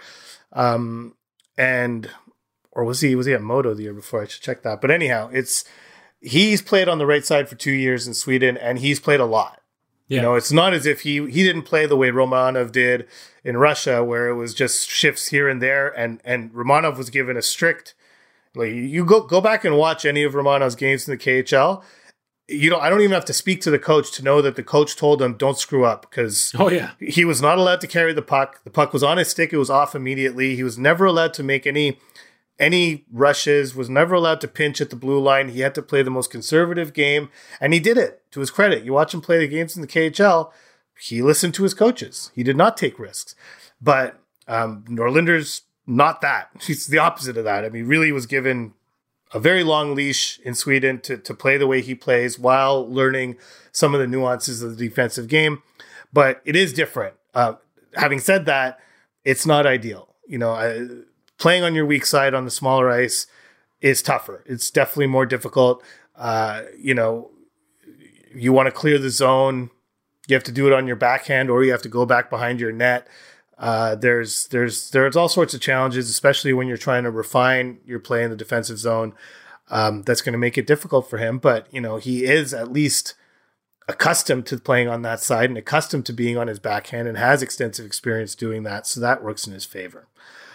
Um, and, or was he, was he at Modo the year before? I should check that. But anyhow, it's, he's played on the right side for two years in Sweden, and he's played a lot. Yeah. You know, it's not as if he, he didn't play the way Romanov did in Russia, where it was just shifts here and there. And, and Romanov was given a strict, like, you go, go back and watch any of Romanov's games in the K H L. You know, I don't even have to speak to the coach to know that the coach told him, don't screw up, because oh, yeah. he was not allowed to carry the puck. The puck was on his stick. It was off immediately. He was never allowed to make any Any rushes, was never allowed to pinch at the blue line. He had to play the most conservative game, and he did it, to his credit. You watch him play the games in the K H L, he listened to his coaches. He did not take risks. But um, Norlinder's not that. He's the opposite of that. I mean, really was given a very long leash in Sweden to, to play the way he plays while learning some of the nuances of the defensive game. But it is different. Uh, having said that, it's not ideal. You know, I... Playing on your weak side on the smaller ice is tougher. It's definitely more difficult. Uh, you know, you want to clear the zone. You have to do it on your backhand, or you have to go back behind your net. Uh, there's there's there's all sorts of challenges, especially when you're trying to refine your play in the defensive zone. Um, that's going to make it difficult for him. But, you know, he is at least accustomed to playing on that side and accustomed to being on his backhand and has extensive experience doing that. So that works in his favor.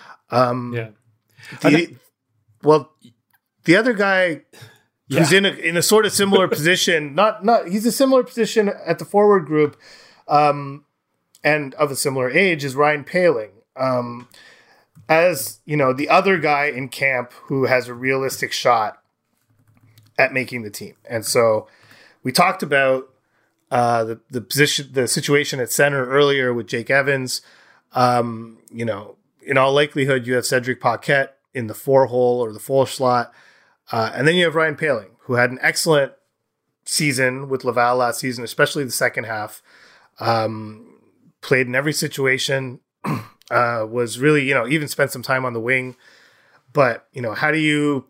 Um, yeah. The, well, the other guy who's yeah. in a in a sort of similar position, not not he's a similar position at the forward group, um, and of a similar age is Ryan Poehling. Um, as you know, the other guy in camp who has a realistic shot at making the team, and so we talked about uh, the the position, the situation at center earlier with Jake Evans. Um, you know. In all likelihood, you have Cedric Paquette in the four hole or the four slot. Uh, and then you have Ryan Poehling, who had an excellent season with Laval last season, especially the second half. Um, played in every situation, uh, was really, you know, even spent some time on the wing. But, you know, how do you,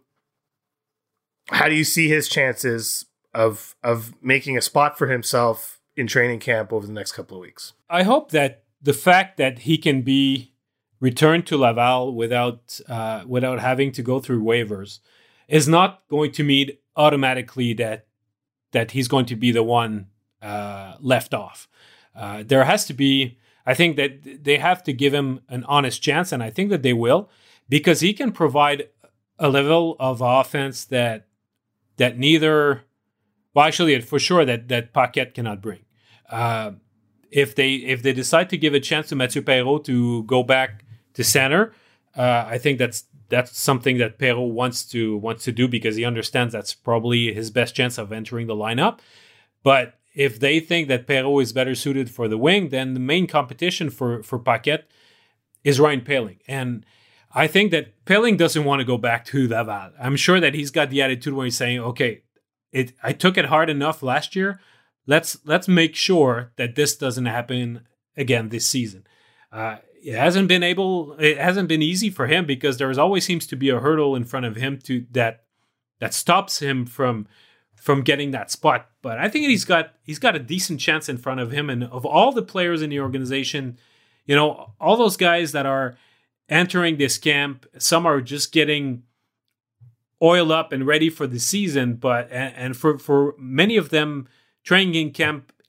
how do you see his chances of, of making a spot for himself in training camp over the next couple of weeks? I hope that the fact that he can be return to Laval without uh, without having to go through waivers is not going to mean automatically that that he's going to be the one uh, left off. Uh, there has to be, I think that they have to give him an honest chance, and I think that they will, because he can provide a level of offense that that neither, well, actually, for sure that that Paquette cannot bring. Uh, if they if they decide to give a chance to Mathieu Perreault to go back to center, uh, I think that's that's something that Perreault wants to wants to do, because he understands that's probably his best chance of entering the lineup. But if they think that Perreault is better suited for the wing, then the main competition for for Paquette is Ryan Poehling. And I think that Poehling doesn't want to go back to Laval. I'm sure that he's got the attitude where he's saying, okay, it I took it hard enough last year. Let's let's make sure that this doesn't happen again this season. Uh, it hasn't been able, it hasn't been easy for him, because there always seems to be a hurdle in front of him to that that stops him from from getting that spot. But I think he's got he's got a decent chance in front of him. And of all the players in the organization, you know, all those guys that are entering this camp, some are just getting oiled up and ready for the season. But and, and for for many of them, training camp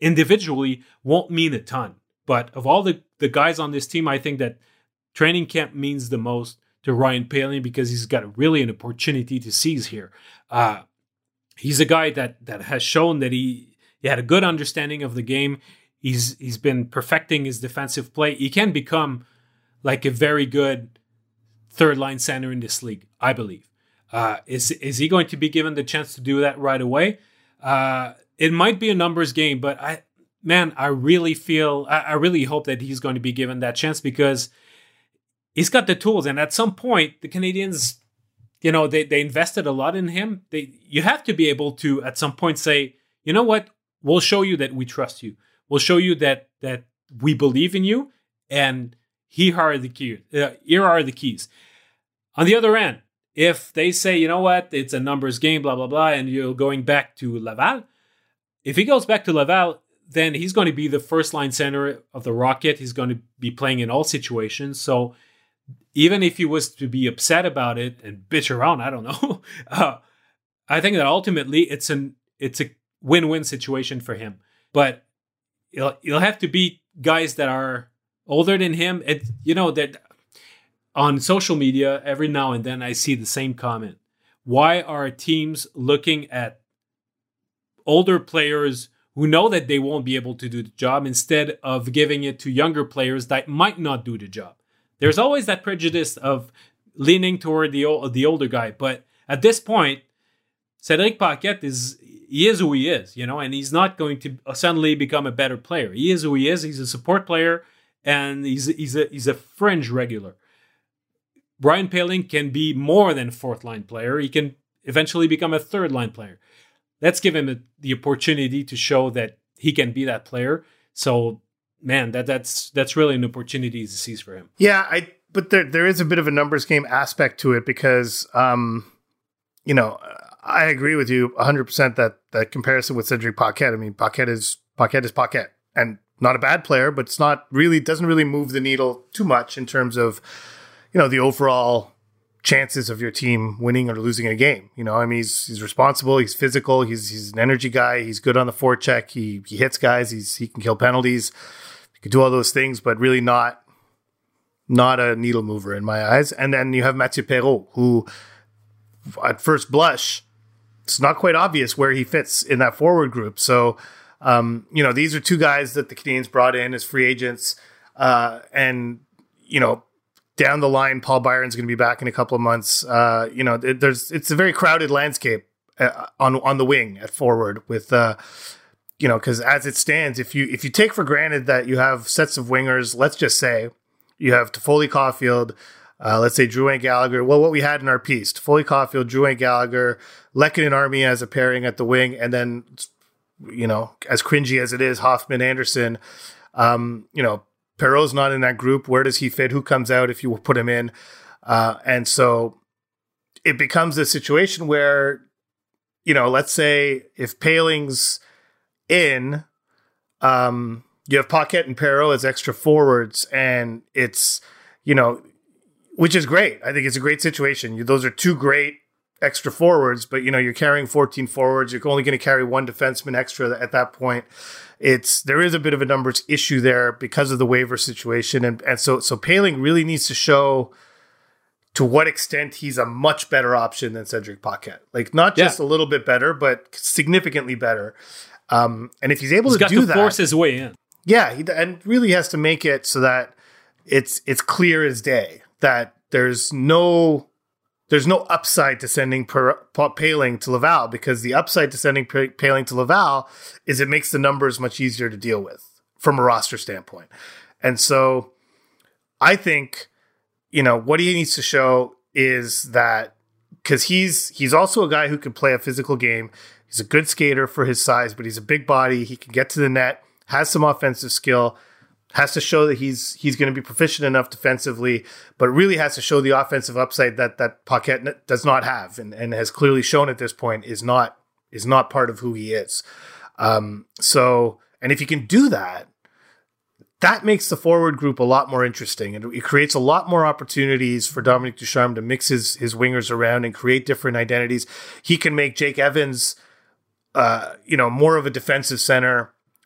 individually won't mean a ton. But of all the, the guys on this team, I think that training camp means the most to Ryan Poehling because he's got really an opportunity to seize here. Uh, he's a guy that that has shown that he, he had a good understanding of the game. He's he's been perfecting his defensive play. He can become like a very good third line center in this league, I believe. Uh, is is he going to be given the chance to do that right away? Uh, it might be a numbers game, but I man, I really feel I, I really hope that he's going to be given that chance because he's got the tools. And at some point, the Canadiens, you know, they they invested a lot in him. They you have to be able to at some point say, you know what, we'll show you that we trust you. We'll show you that that we believe in you, and here are the keys. Uh, here are the keys. On the other end, if they say, you know what, it's a numbers game, blah blah blah, and you're going back to Laval, if he goes back to Laval, then he's going to be the first line center of the Rocket. He's going to be playing in all situations. So even if he was to be upset about it and bitch around, I don't know. uh, I think that ultimately it's an it's a win-win situation for him. But You'll, you'll have to beat guys that are older than him. It, you know, that on social media, every now and then I see the same comment. Why are teams looking at older players who know that they won't be able to do the job instead of giving it to younger players that might not do the job? There's always that prejudice of leaning toward the, the older guy. But at this point, Cédric Paquette is... He is who he is, you know, and he's not going to suddenly become a better player. He is who he is. He's a support player, and he's he's a he's a fringe regular. Ryan Poehling can be more than a fourth line player. He can eventually become a third line player. Let's give him a, the opportunity to show that he can be that player. So, man, that that's that's really an opportunity to seize for him. Yeah, I but there there is a bit of a numbers game aspect to it because, um, you know. I agree with you one hundred percent that that comparison with Cédric Paquette. I mean, Paquette is Paquette is Paquette, and not a bad player, but it's not really doesn't really move the needle too much in terms of, you know, the overall chances of your team winning or losing a game. You know, I mean, he's he's responsible, he's physical, he's he's an energy guy, he's good on the forecheck, he he hits guys, he's he can kill penalties, he can do all those things, but really not not a needle mover in my eyes. And then you have Mathieu Perreault, who at first blush, it's not quite obvious where he fits in that forward group. So, um, you know, these are two guys that the Canadiens brought in as free agents. Uh, and, you know, down the line, Paul Byron's going to be back in a couple of months. Uh, you know, it, there's it's a very crowded landscape uh, on on the wing at forward with, uh, you know, because as it stands, if you if you take for granted that you have sets of wingers, let's just say you have Toffoli Caulfield, Uh, let's say Drouin Gallagher. Well, what we had in our piece, Foley Caulfield, Drouin Gallagher, Lehkonen Army as a pairing at the wing, and then, you know, as cringy as it is, Hoffman Anderson. Um, you know, Perreault's not in that group. Where does he fit? Who comes out if you put him in? Uh, and so it becomes a situation where, you know, let's say if Poehling's in, um, you have Paquette and Perreault as extra forwards, and it's, you know, which is great. I think it's a great situation. You, those are two great extra forwards, but, you know, you're carrying fourteen forwards. You're only going to carry one defenseman extra at that point. It's, there is a bit of a numbers issue there because of the waiver situation. And, and so, so Poehling really needs to show to what extent he's a much better option than Cédric Paquette. Like, not just yeah. a little bit better, but significantly better. Um, and if he's able he's to got do to that, force his way in. Yeah. He, and really has to make it so that it's, it's clear as day that there's no there's no upside to sending per, Poehling to Laval, because the upside to sending Poehling to Laval is it makes the numbers much easier to deal with from a roster standpoint. And so I think, you know, what he needs to show is that, because he's he's also a guy who can play a physical game. He's a good skater for his size, but he's a big body. He can get to the net, has some offensive skill, has to show that he's he's going to be proficient enough defensively, but really has to show the offensive upside that that Paquette does not have, and, and has clearly shown at this point is not is not part of who he is. Um, so, and if you can do that, that makes the forward group a lot more interesting, and it creates a lot more opportunities for Dominique Ducharme to mix his his wingers around and create different identities. He can make Jake Evans, uh, you know, more of a defensive center.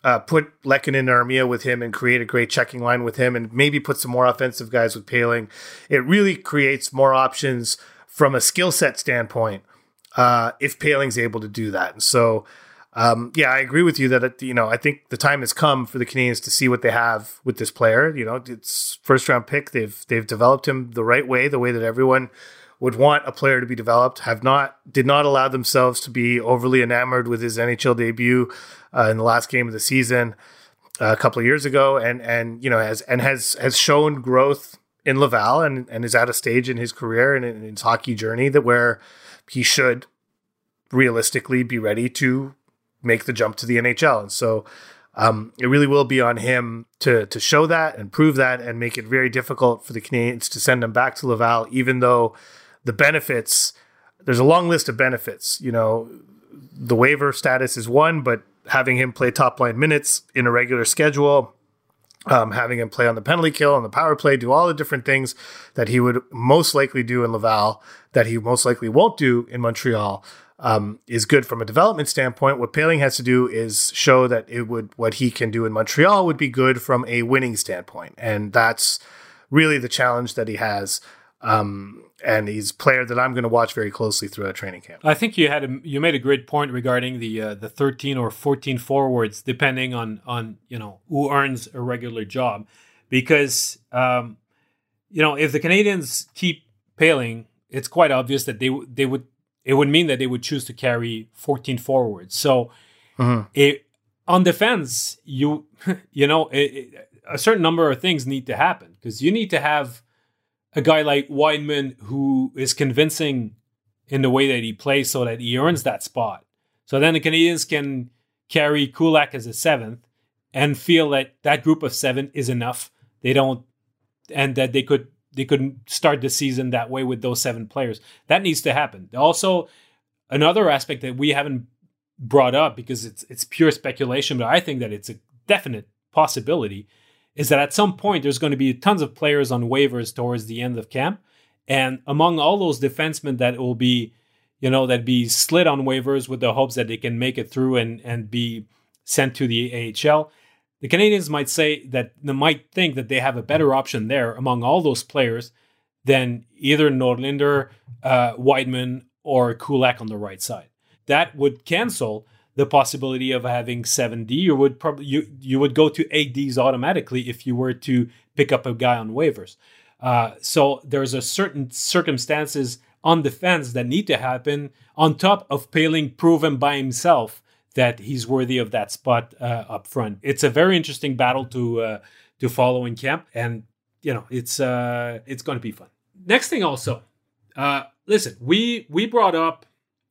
uh, put Lehkonen and Armia with him and create a great checking line with him and maybe put some more offensive guys with Poehling, it really creates more options from a skill set standpoint uh, if Poehling's able to do that. And so, um, yeah, I agree with you that, you know, I think the time has come for the Canadiens to see what they have with this player. You know, it's first round pick. They've, they've developed him the right way, the way that everyone would want a player to be developed, have not, did not allow themselves to be overly enamored with his N H L debut uh, in the last game of the season uh, a couple of years ago. And, and, you know, has, and has, has shown growth in Laval and, and is at a stage in his career and in his hockey journey that where he should realistically be ready to make the jump to the N H L. And so um, it really will be on him to to show that and prove that and make it very difficult for the Canadiens to send him back to Laval, even though the benefits, there's a long list of benefits. You know, the waiver status is one, but having him play top line minutes in a regular schedule, Um, having him play on the penalty kill, on the power play, do all the different things that he would most likely do in Laval, that he most likely won't do in Montreal, um, is good from a development standpoint. What Poehling has to do is show that it would what he can do in Montreal would be good from a winning standpoint, and that's really the challenge that he has. Um, and he's a player that I'm going to watch very closely throughout training camp. I think you had a, you made a great point regarding the uh, the thirteen or fourteen forwards, depending on on you know who earns a regular job, because um, you know if the Canadiens keep Poehling, it's quite obvious that they they would it would mean that they would choose to carry fourteen forwards. So mm-hmm. it, on defense, you you know it, it, a certain number of things need to happen because you need to have a guy like Wideman who is convincing in the way that he plays so that he earns that spot. So then the Canadiens can carry Kulak as a seventh and feel that that group of seven is enough. They don't, and that they could they could start the season that way with those seven players. That needs to happen. Also, another aspect that we haven't brought up because it's it's pure speculation, but I think that it's a definite possibility, is that at some point there's going to be tons of players on waivers towards the end of camp. And among all those defensemen that will be, you know, that be slid on waivers with the hopes that they can make it through and, and be sent to the A H L, the Canadiens might say that they might think that they have a better option there among all those players than either Nordlinder, uh, Wideman, or Kulak on the right side. That would cancel the possibility of having seven D. You would probably you you would go to eight Ds automatically if you were to pick up a guy on waivers. Uh, so there's a certain circumstances on defense that need to happen on top of Poehling proven by himself that he's worthy of that spot uh, up front. It's a very interesting battle to uh, to follow in camp, and you know it's uh, it's going to be fun. Next thing also, uh, listen, we we brought up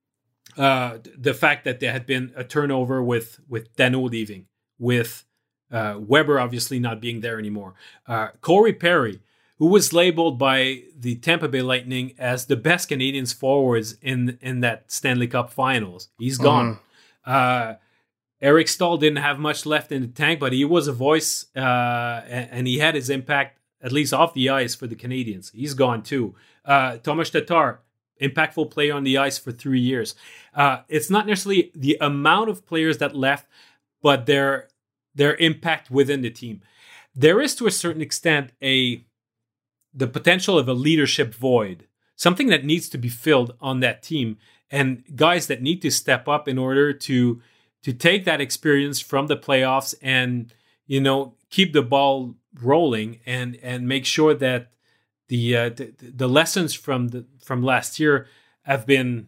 Uh, the fact that there had been a turnover with with Danault leaving, with uh, Weber obviously not being there anymore. Uh, Corey Perry, who was labeled by the Tampa Bay Lightning as the best Canadiens forwards in in that Stanley Cup Finals, he's gone. Mm-hmm. Uh, Eric Stahl didn't have much left in the tank, but he was a voice uh, and, and he had his impact at least off the ice for the Canadiens. He's gone too. Uh, Tomas Tatar, impactful player on the ice for three years. Uh, it's not necessarily the amount of players that left, but their their impact within the team. There is, to a certain extent, a the potential of a leadership void, something that needs to be filled on that team, and guys that need to step up in order to to take that experience from the playoffs and, you know, keep the ball rolling and and make sure that the uh, the, the lessons from the from last year have been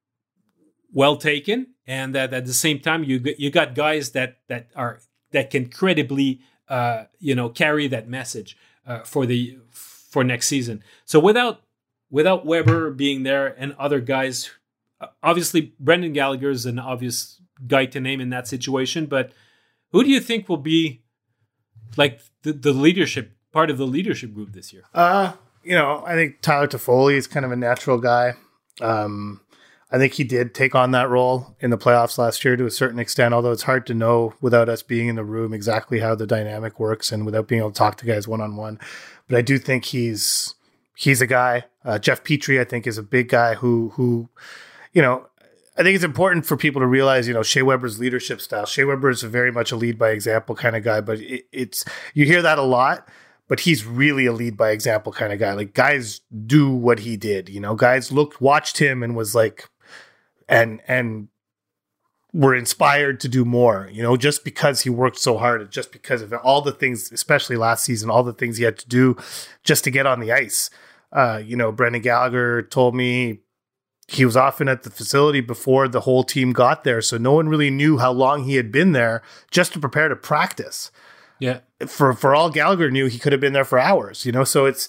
well taken, and that at the same time you you got guys that that are that can credibly uh, you know carry that message uh, for the for next season. So without without Weber being there and other guys, obviously Brendan Gallagher is an obvious guy to name in that situation. But who do you think will be like the, the leadership part of the leadership group this year? Uh you know, I think Tyler Toffoli is kind of a natural guy. Um, I think he did take on that role in the playoffs last year to a certain extent, although it's hard to know without us being in the room exactly how the dynamic works and without being able to talk to guys one-on-one. But I do think he's he's a guy. Uh, Jeff Petrie, I think, is a big guy who, who, you know, I think it's important for people to realize, you know, Shea Weber's leadership style. Shea Weber is very much a lead by example kind of guy, but it, it's, you hear that a lot, but he's really a lead by example kind of guy. Like, guys do what he did, you know, guys looked, watched him and was like, and, and were inspired to do more, you know, just because he worked so hard, just because of all the things, especially last season, all the things he had to do just to get on the ice. Uh, you know, Brendan Gallagher told me he was often at the facility before the whole team got there. So no one really knew how long he had been there just to prepare to practice. Yeah. For, for all Gallagher knew, he could have been there for hours, you know? So it's,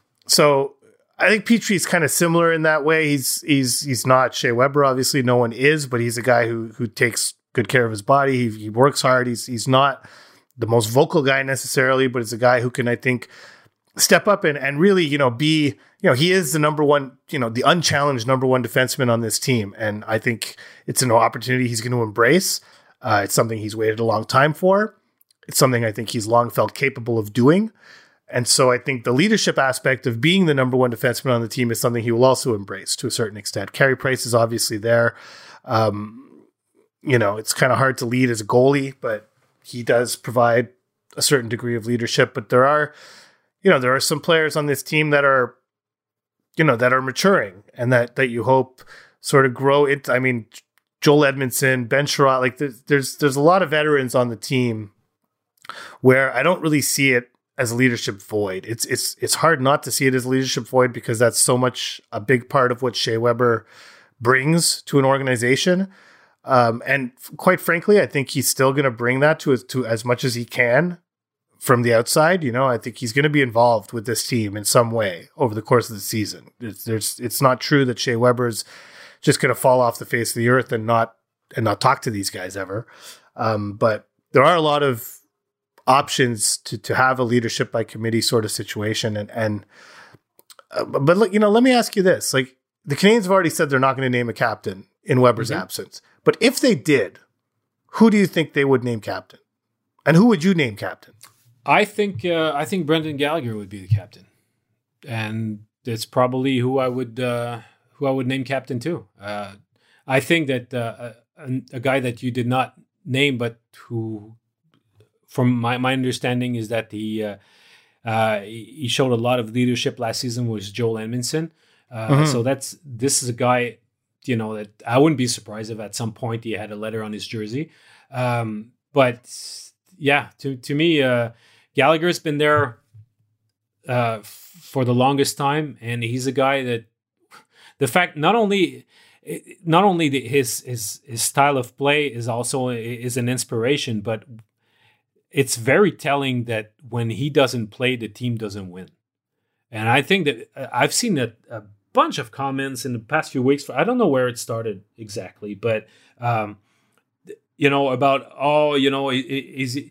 so I think Petry's kind of similar in that way. He's, he's, he's not Shea Weber. Obviously no one is, but he's a guy who, who takes good care of his body. He, he works hard. He's, he's not the most vocal guy necessarily, but it's a guy who can, I think, step up and, and really, you know, be, you know, he is the number one, you know, the unchallenged number one defenseman on this team. And I think it's an opportunity he's going to embrace. Uh, it's something he's waited a long time for. It's something I think he's long felt capable of doing. And so I think the leadership aspect of being the number one defenseman on the team is something he will also embrace to a certain extent. Carey Price is obviously there. Um, you know, it's kind of hard to lead as a goalie, but he does provide a certain degree of leadership. But there are, you know, there are some players on this team that are, you know, that are maturing and that, that you hope sort of grow it. I mean, Joel Edmondson, Ben Sherratt, like there's, there's, there's a lot of veterans on the team where I don't really see it as a leadership void. It's, it's, it's hard not to see it as a leadership void because that's so much a big part of what Shea Weber brings to an organization. Um, and quite frankly, I think he's still going to bring that to, to as much as he can from the outside. You know, I think he's going to be involved with this team in some way over the course of the season. It's, there's, it's not true that Shea Weber's just going to fall off the face of the earth and not, and not talk to these guys ever. Um, but there are a lot of options to, to have a leadership by committee sort of situation. And, and, uh, but look, you know, let me ask you this, like the Canadiens have already said they're not going to name a captain in Weber's mm-hmm. absence, but if they did, who do you think they would name captain? And who would you name captain? I think, uh, I think Brendan Gallagher would be the captain, and it's probably who I would, uh, who I would name captain too. Uh, I think that, uh, a, a guy that you did not name, but who, from my, my understanding, is that he uh, uh, he showed a lot of leadership last season was Joel Edmondson. Uh, mm-hmm. So that's this is a guy, you know, that I wouldn't be surprised if at some point he had a letter on his jersey. Um, but yeah, to to me, uh, Gallagher's been there uh, f- for the longest time, and he's a guy that the fact not only. Not only the, his his his style of play is also is an inspiration, but it's very telling that when he doesn't play, the team doesn't win. And I think that I've seen a, a bunch of comments in the past few weeks. I don't know where it started exactly, but um, you know about oh, you know, is he,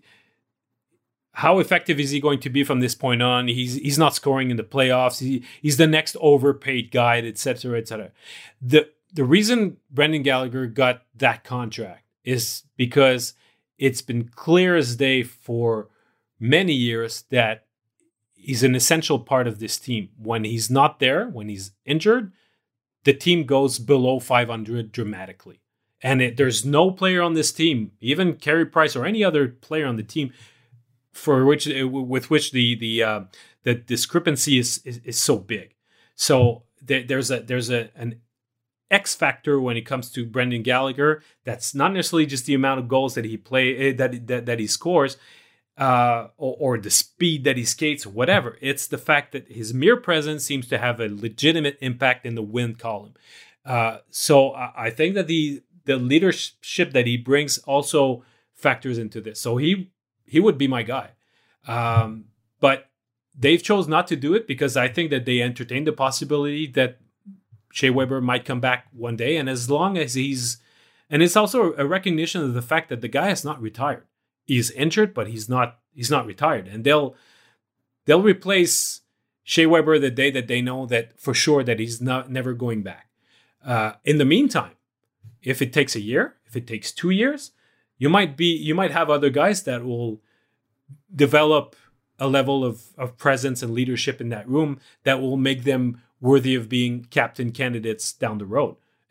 how effective is he going to be from this point on? He's he's not scoring in the playoffs. He, he's the next overpaid guy, et cetera, et cetera. The The reason Brendan Gallagher got that contract is because it's been clear as day for many years that he's an essential part of this team. When he's not there, when he's injured, the team goes below five hundred dramatically. And it, there's no player on this team, even Carey Price or any other player on the team, for which with which the the uh, the discrepancy is, is is so big. So there, there's a there's a an X factor when it comes to Brendan Gallagher. That's not necessarily just the amount of goals that he play that that, that he scores, uh, or, or the speed that he skates, or whatever. It's the fact that his mere presence seems to have a legitimate impact in the win column. Uh, so I, I think that the the leadership that he brings also factors into this. So he he would be my guy, um, but they've chose not to do it because I think that they entertained the possibility that Shea Weber might come back one day. And as long as he's, and it's also a recognition of the fact that the guy is not retired. He's injured, but he's not, he's not retired. And they'll, they'll replace Shea Weber the day that they know that for sure that he's not never going back. Uh, in the meantime, if it takes a year, if it takes two years, you might be, you might have other guys that will develop a level of, of presence and leadership in that room that will make them worthy of being captain candidates down the road.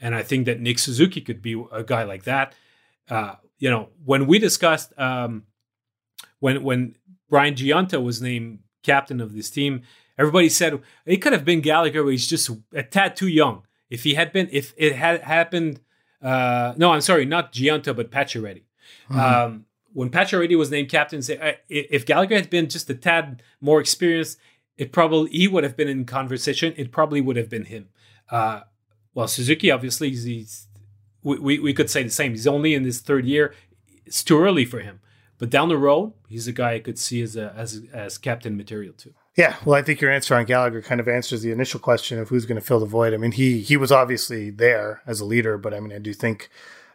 And I think that Nick Suzuki could be a guy like that. Uh, you know, when we discussed, um, when when Brian Giunta was named captain of this team, everybody said it could have been Gallagher, but he's just a tad too young. If he had been, if it had happened, uh, no, I'm sorry, not Giunta, but Pacioretty. Mm-hmm. Um, when Pacioretty was named captain, say, if Gallagher had been just a tad more experienced, it probably he would have been in conversation. It probably would have been him. Uh, well, Suzuki, obviously, he's, he's we, we we could say the same. He's only in his third year. It's too early for him. But down the road, he's a guy I could see as a as as captain material too. Yeah, well, I think your answer on Gallagher kind of answers the initial question of who's going to fill the void. I mean, he he was obviously there as a leader, but I mean, I do think,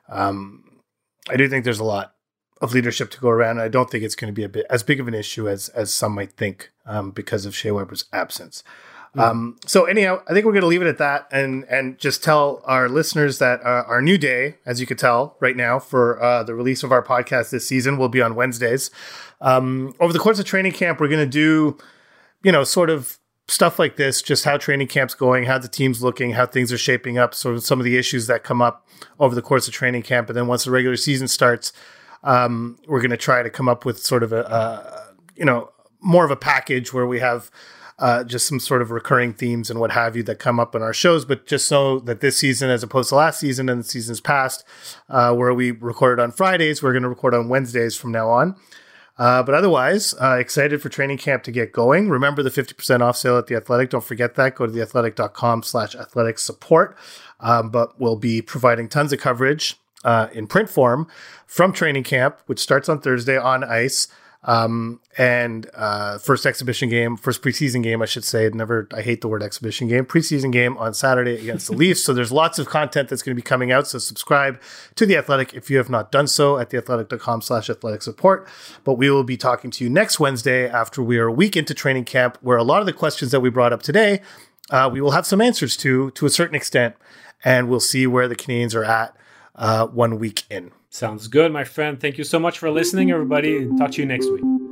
um, I do think there's a lot of leadership to go around. I don't think it's going to be a bit as big of an issue as as some might think um, because of Shea Weber's absence. Mm-hmm. Um, so anyhow, I think we're going to leave it at that, and and just tell our listeners that uh, our new day, as you could tell right now, for uh, the release of our podcast this season will be on Wednesdays. Um, over the course of training camp, we're going to do, you know, sort of stuff like this, just how training camp's going, how the team's looking, how things are shaping up, sort of some of the issues that come up over the course of training camp. And then once the regular season starts, um, we're going to try to come up with sort of a, a, you know, more of a package where we have uh, just some sort of recurring themes and what have you that come up in our shows. But just so that this season, as opposed to last season and the seasons past, uh, where we recorded on Fridays, we're going to record on Wednesdays from now on. Uh, but otherwise, uh, excited for training camp to get going. Remember the fifty percent off sale at The Athletic. Don't forget that. Go to theathletic.com slash athletic support. Um, but we'll be providing tons of coverage uh, in print form from training camp, which starts on Thursday on ice. Um, and uh, first exhibition game, first preseason game, I should say. Never, I hate the word exhibition game. Preseason game on Saturday against the Leafs. So there's lots of content that's going to be coming out. So subscribe to The Athletic if you have not done so at theathletic.com slash athletic support. But we will be talking to you next Wednesday after we are a week into training camp, where a lot of the questions that we brought up today, uh, we will have some answers to, to a certain extent. And we'll see where the Canadiens are at uh, one week in. Sounds good, my friend. Thank you so much for listening, everybody. Talk to you next week.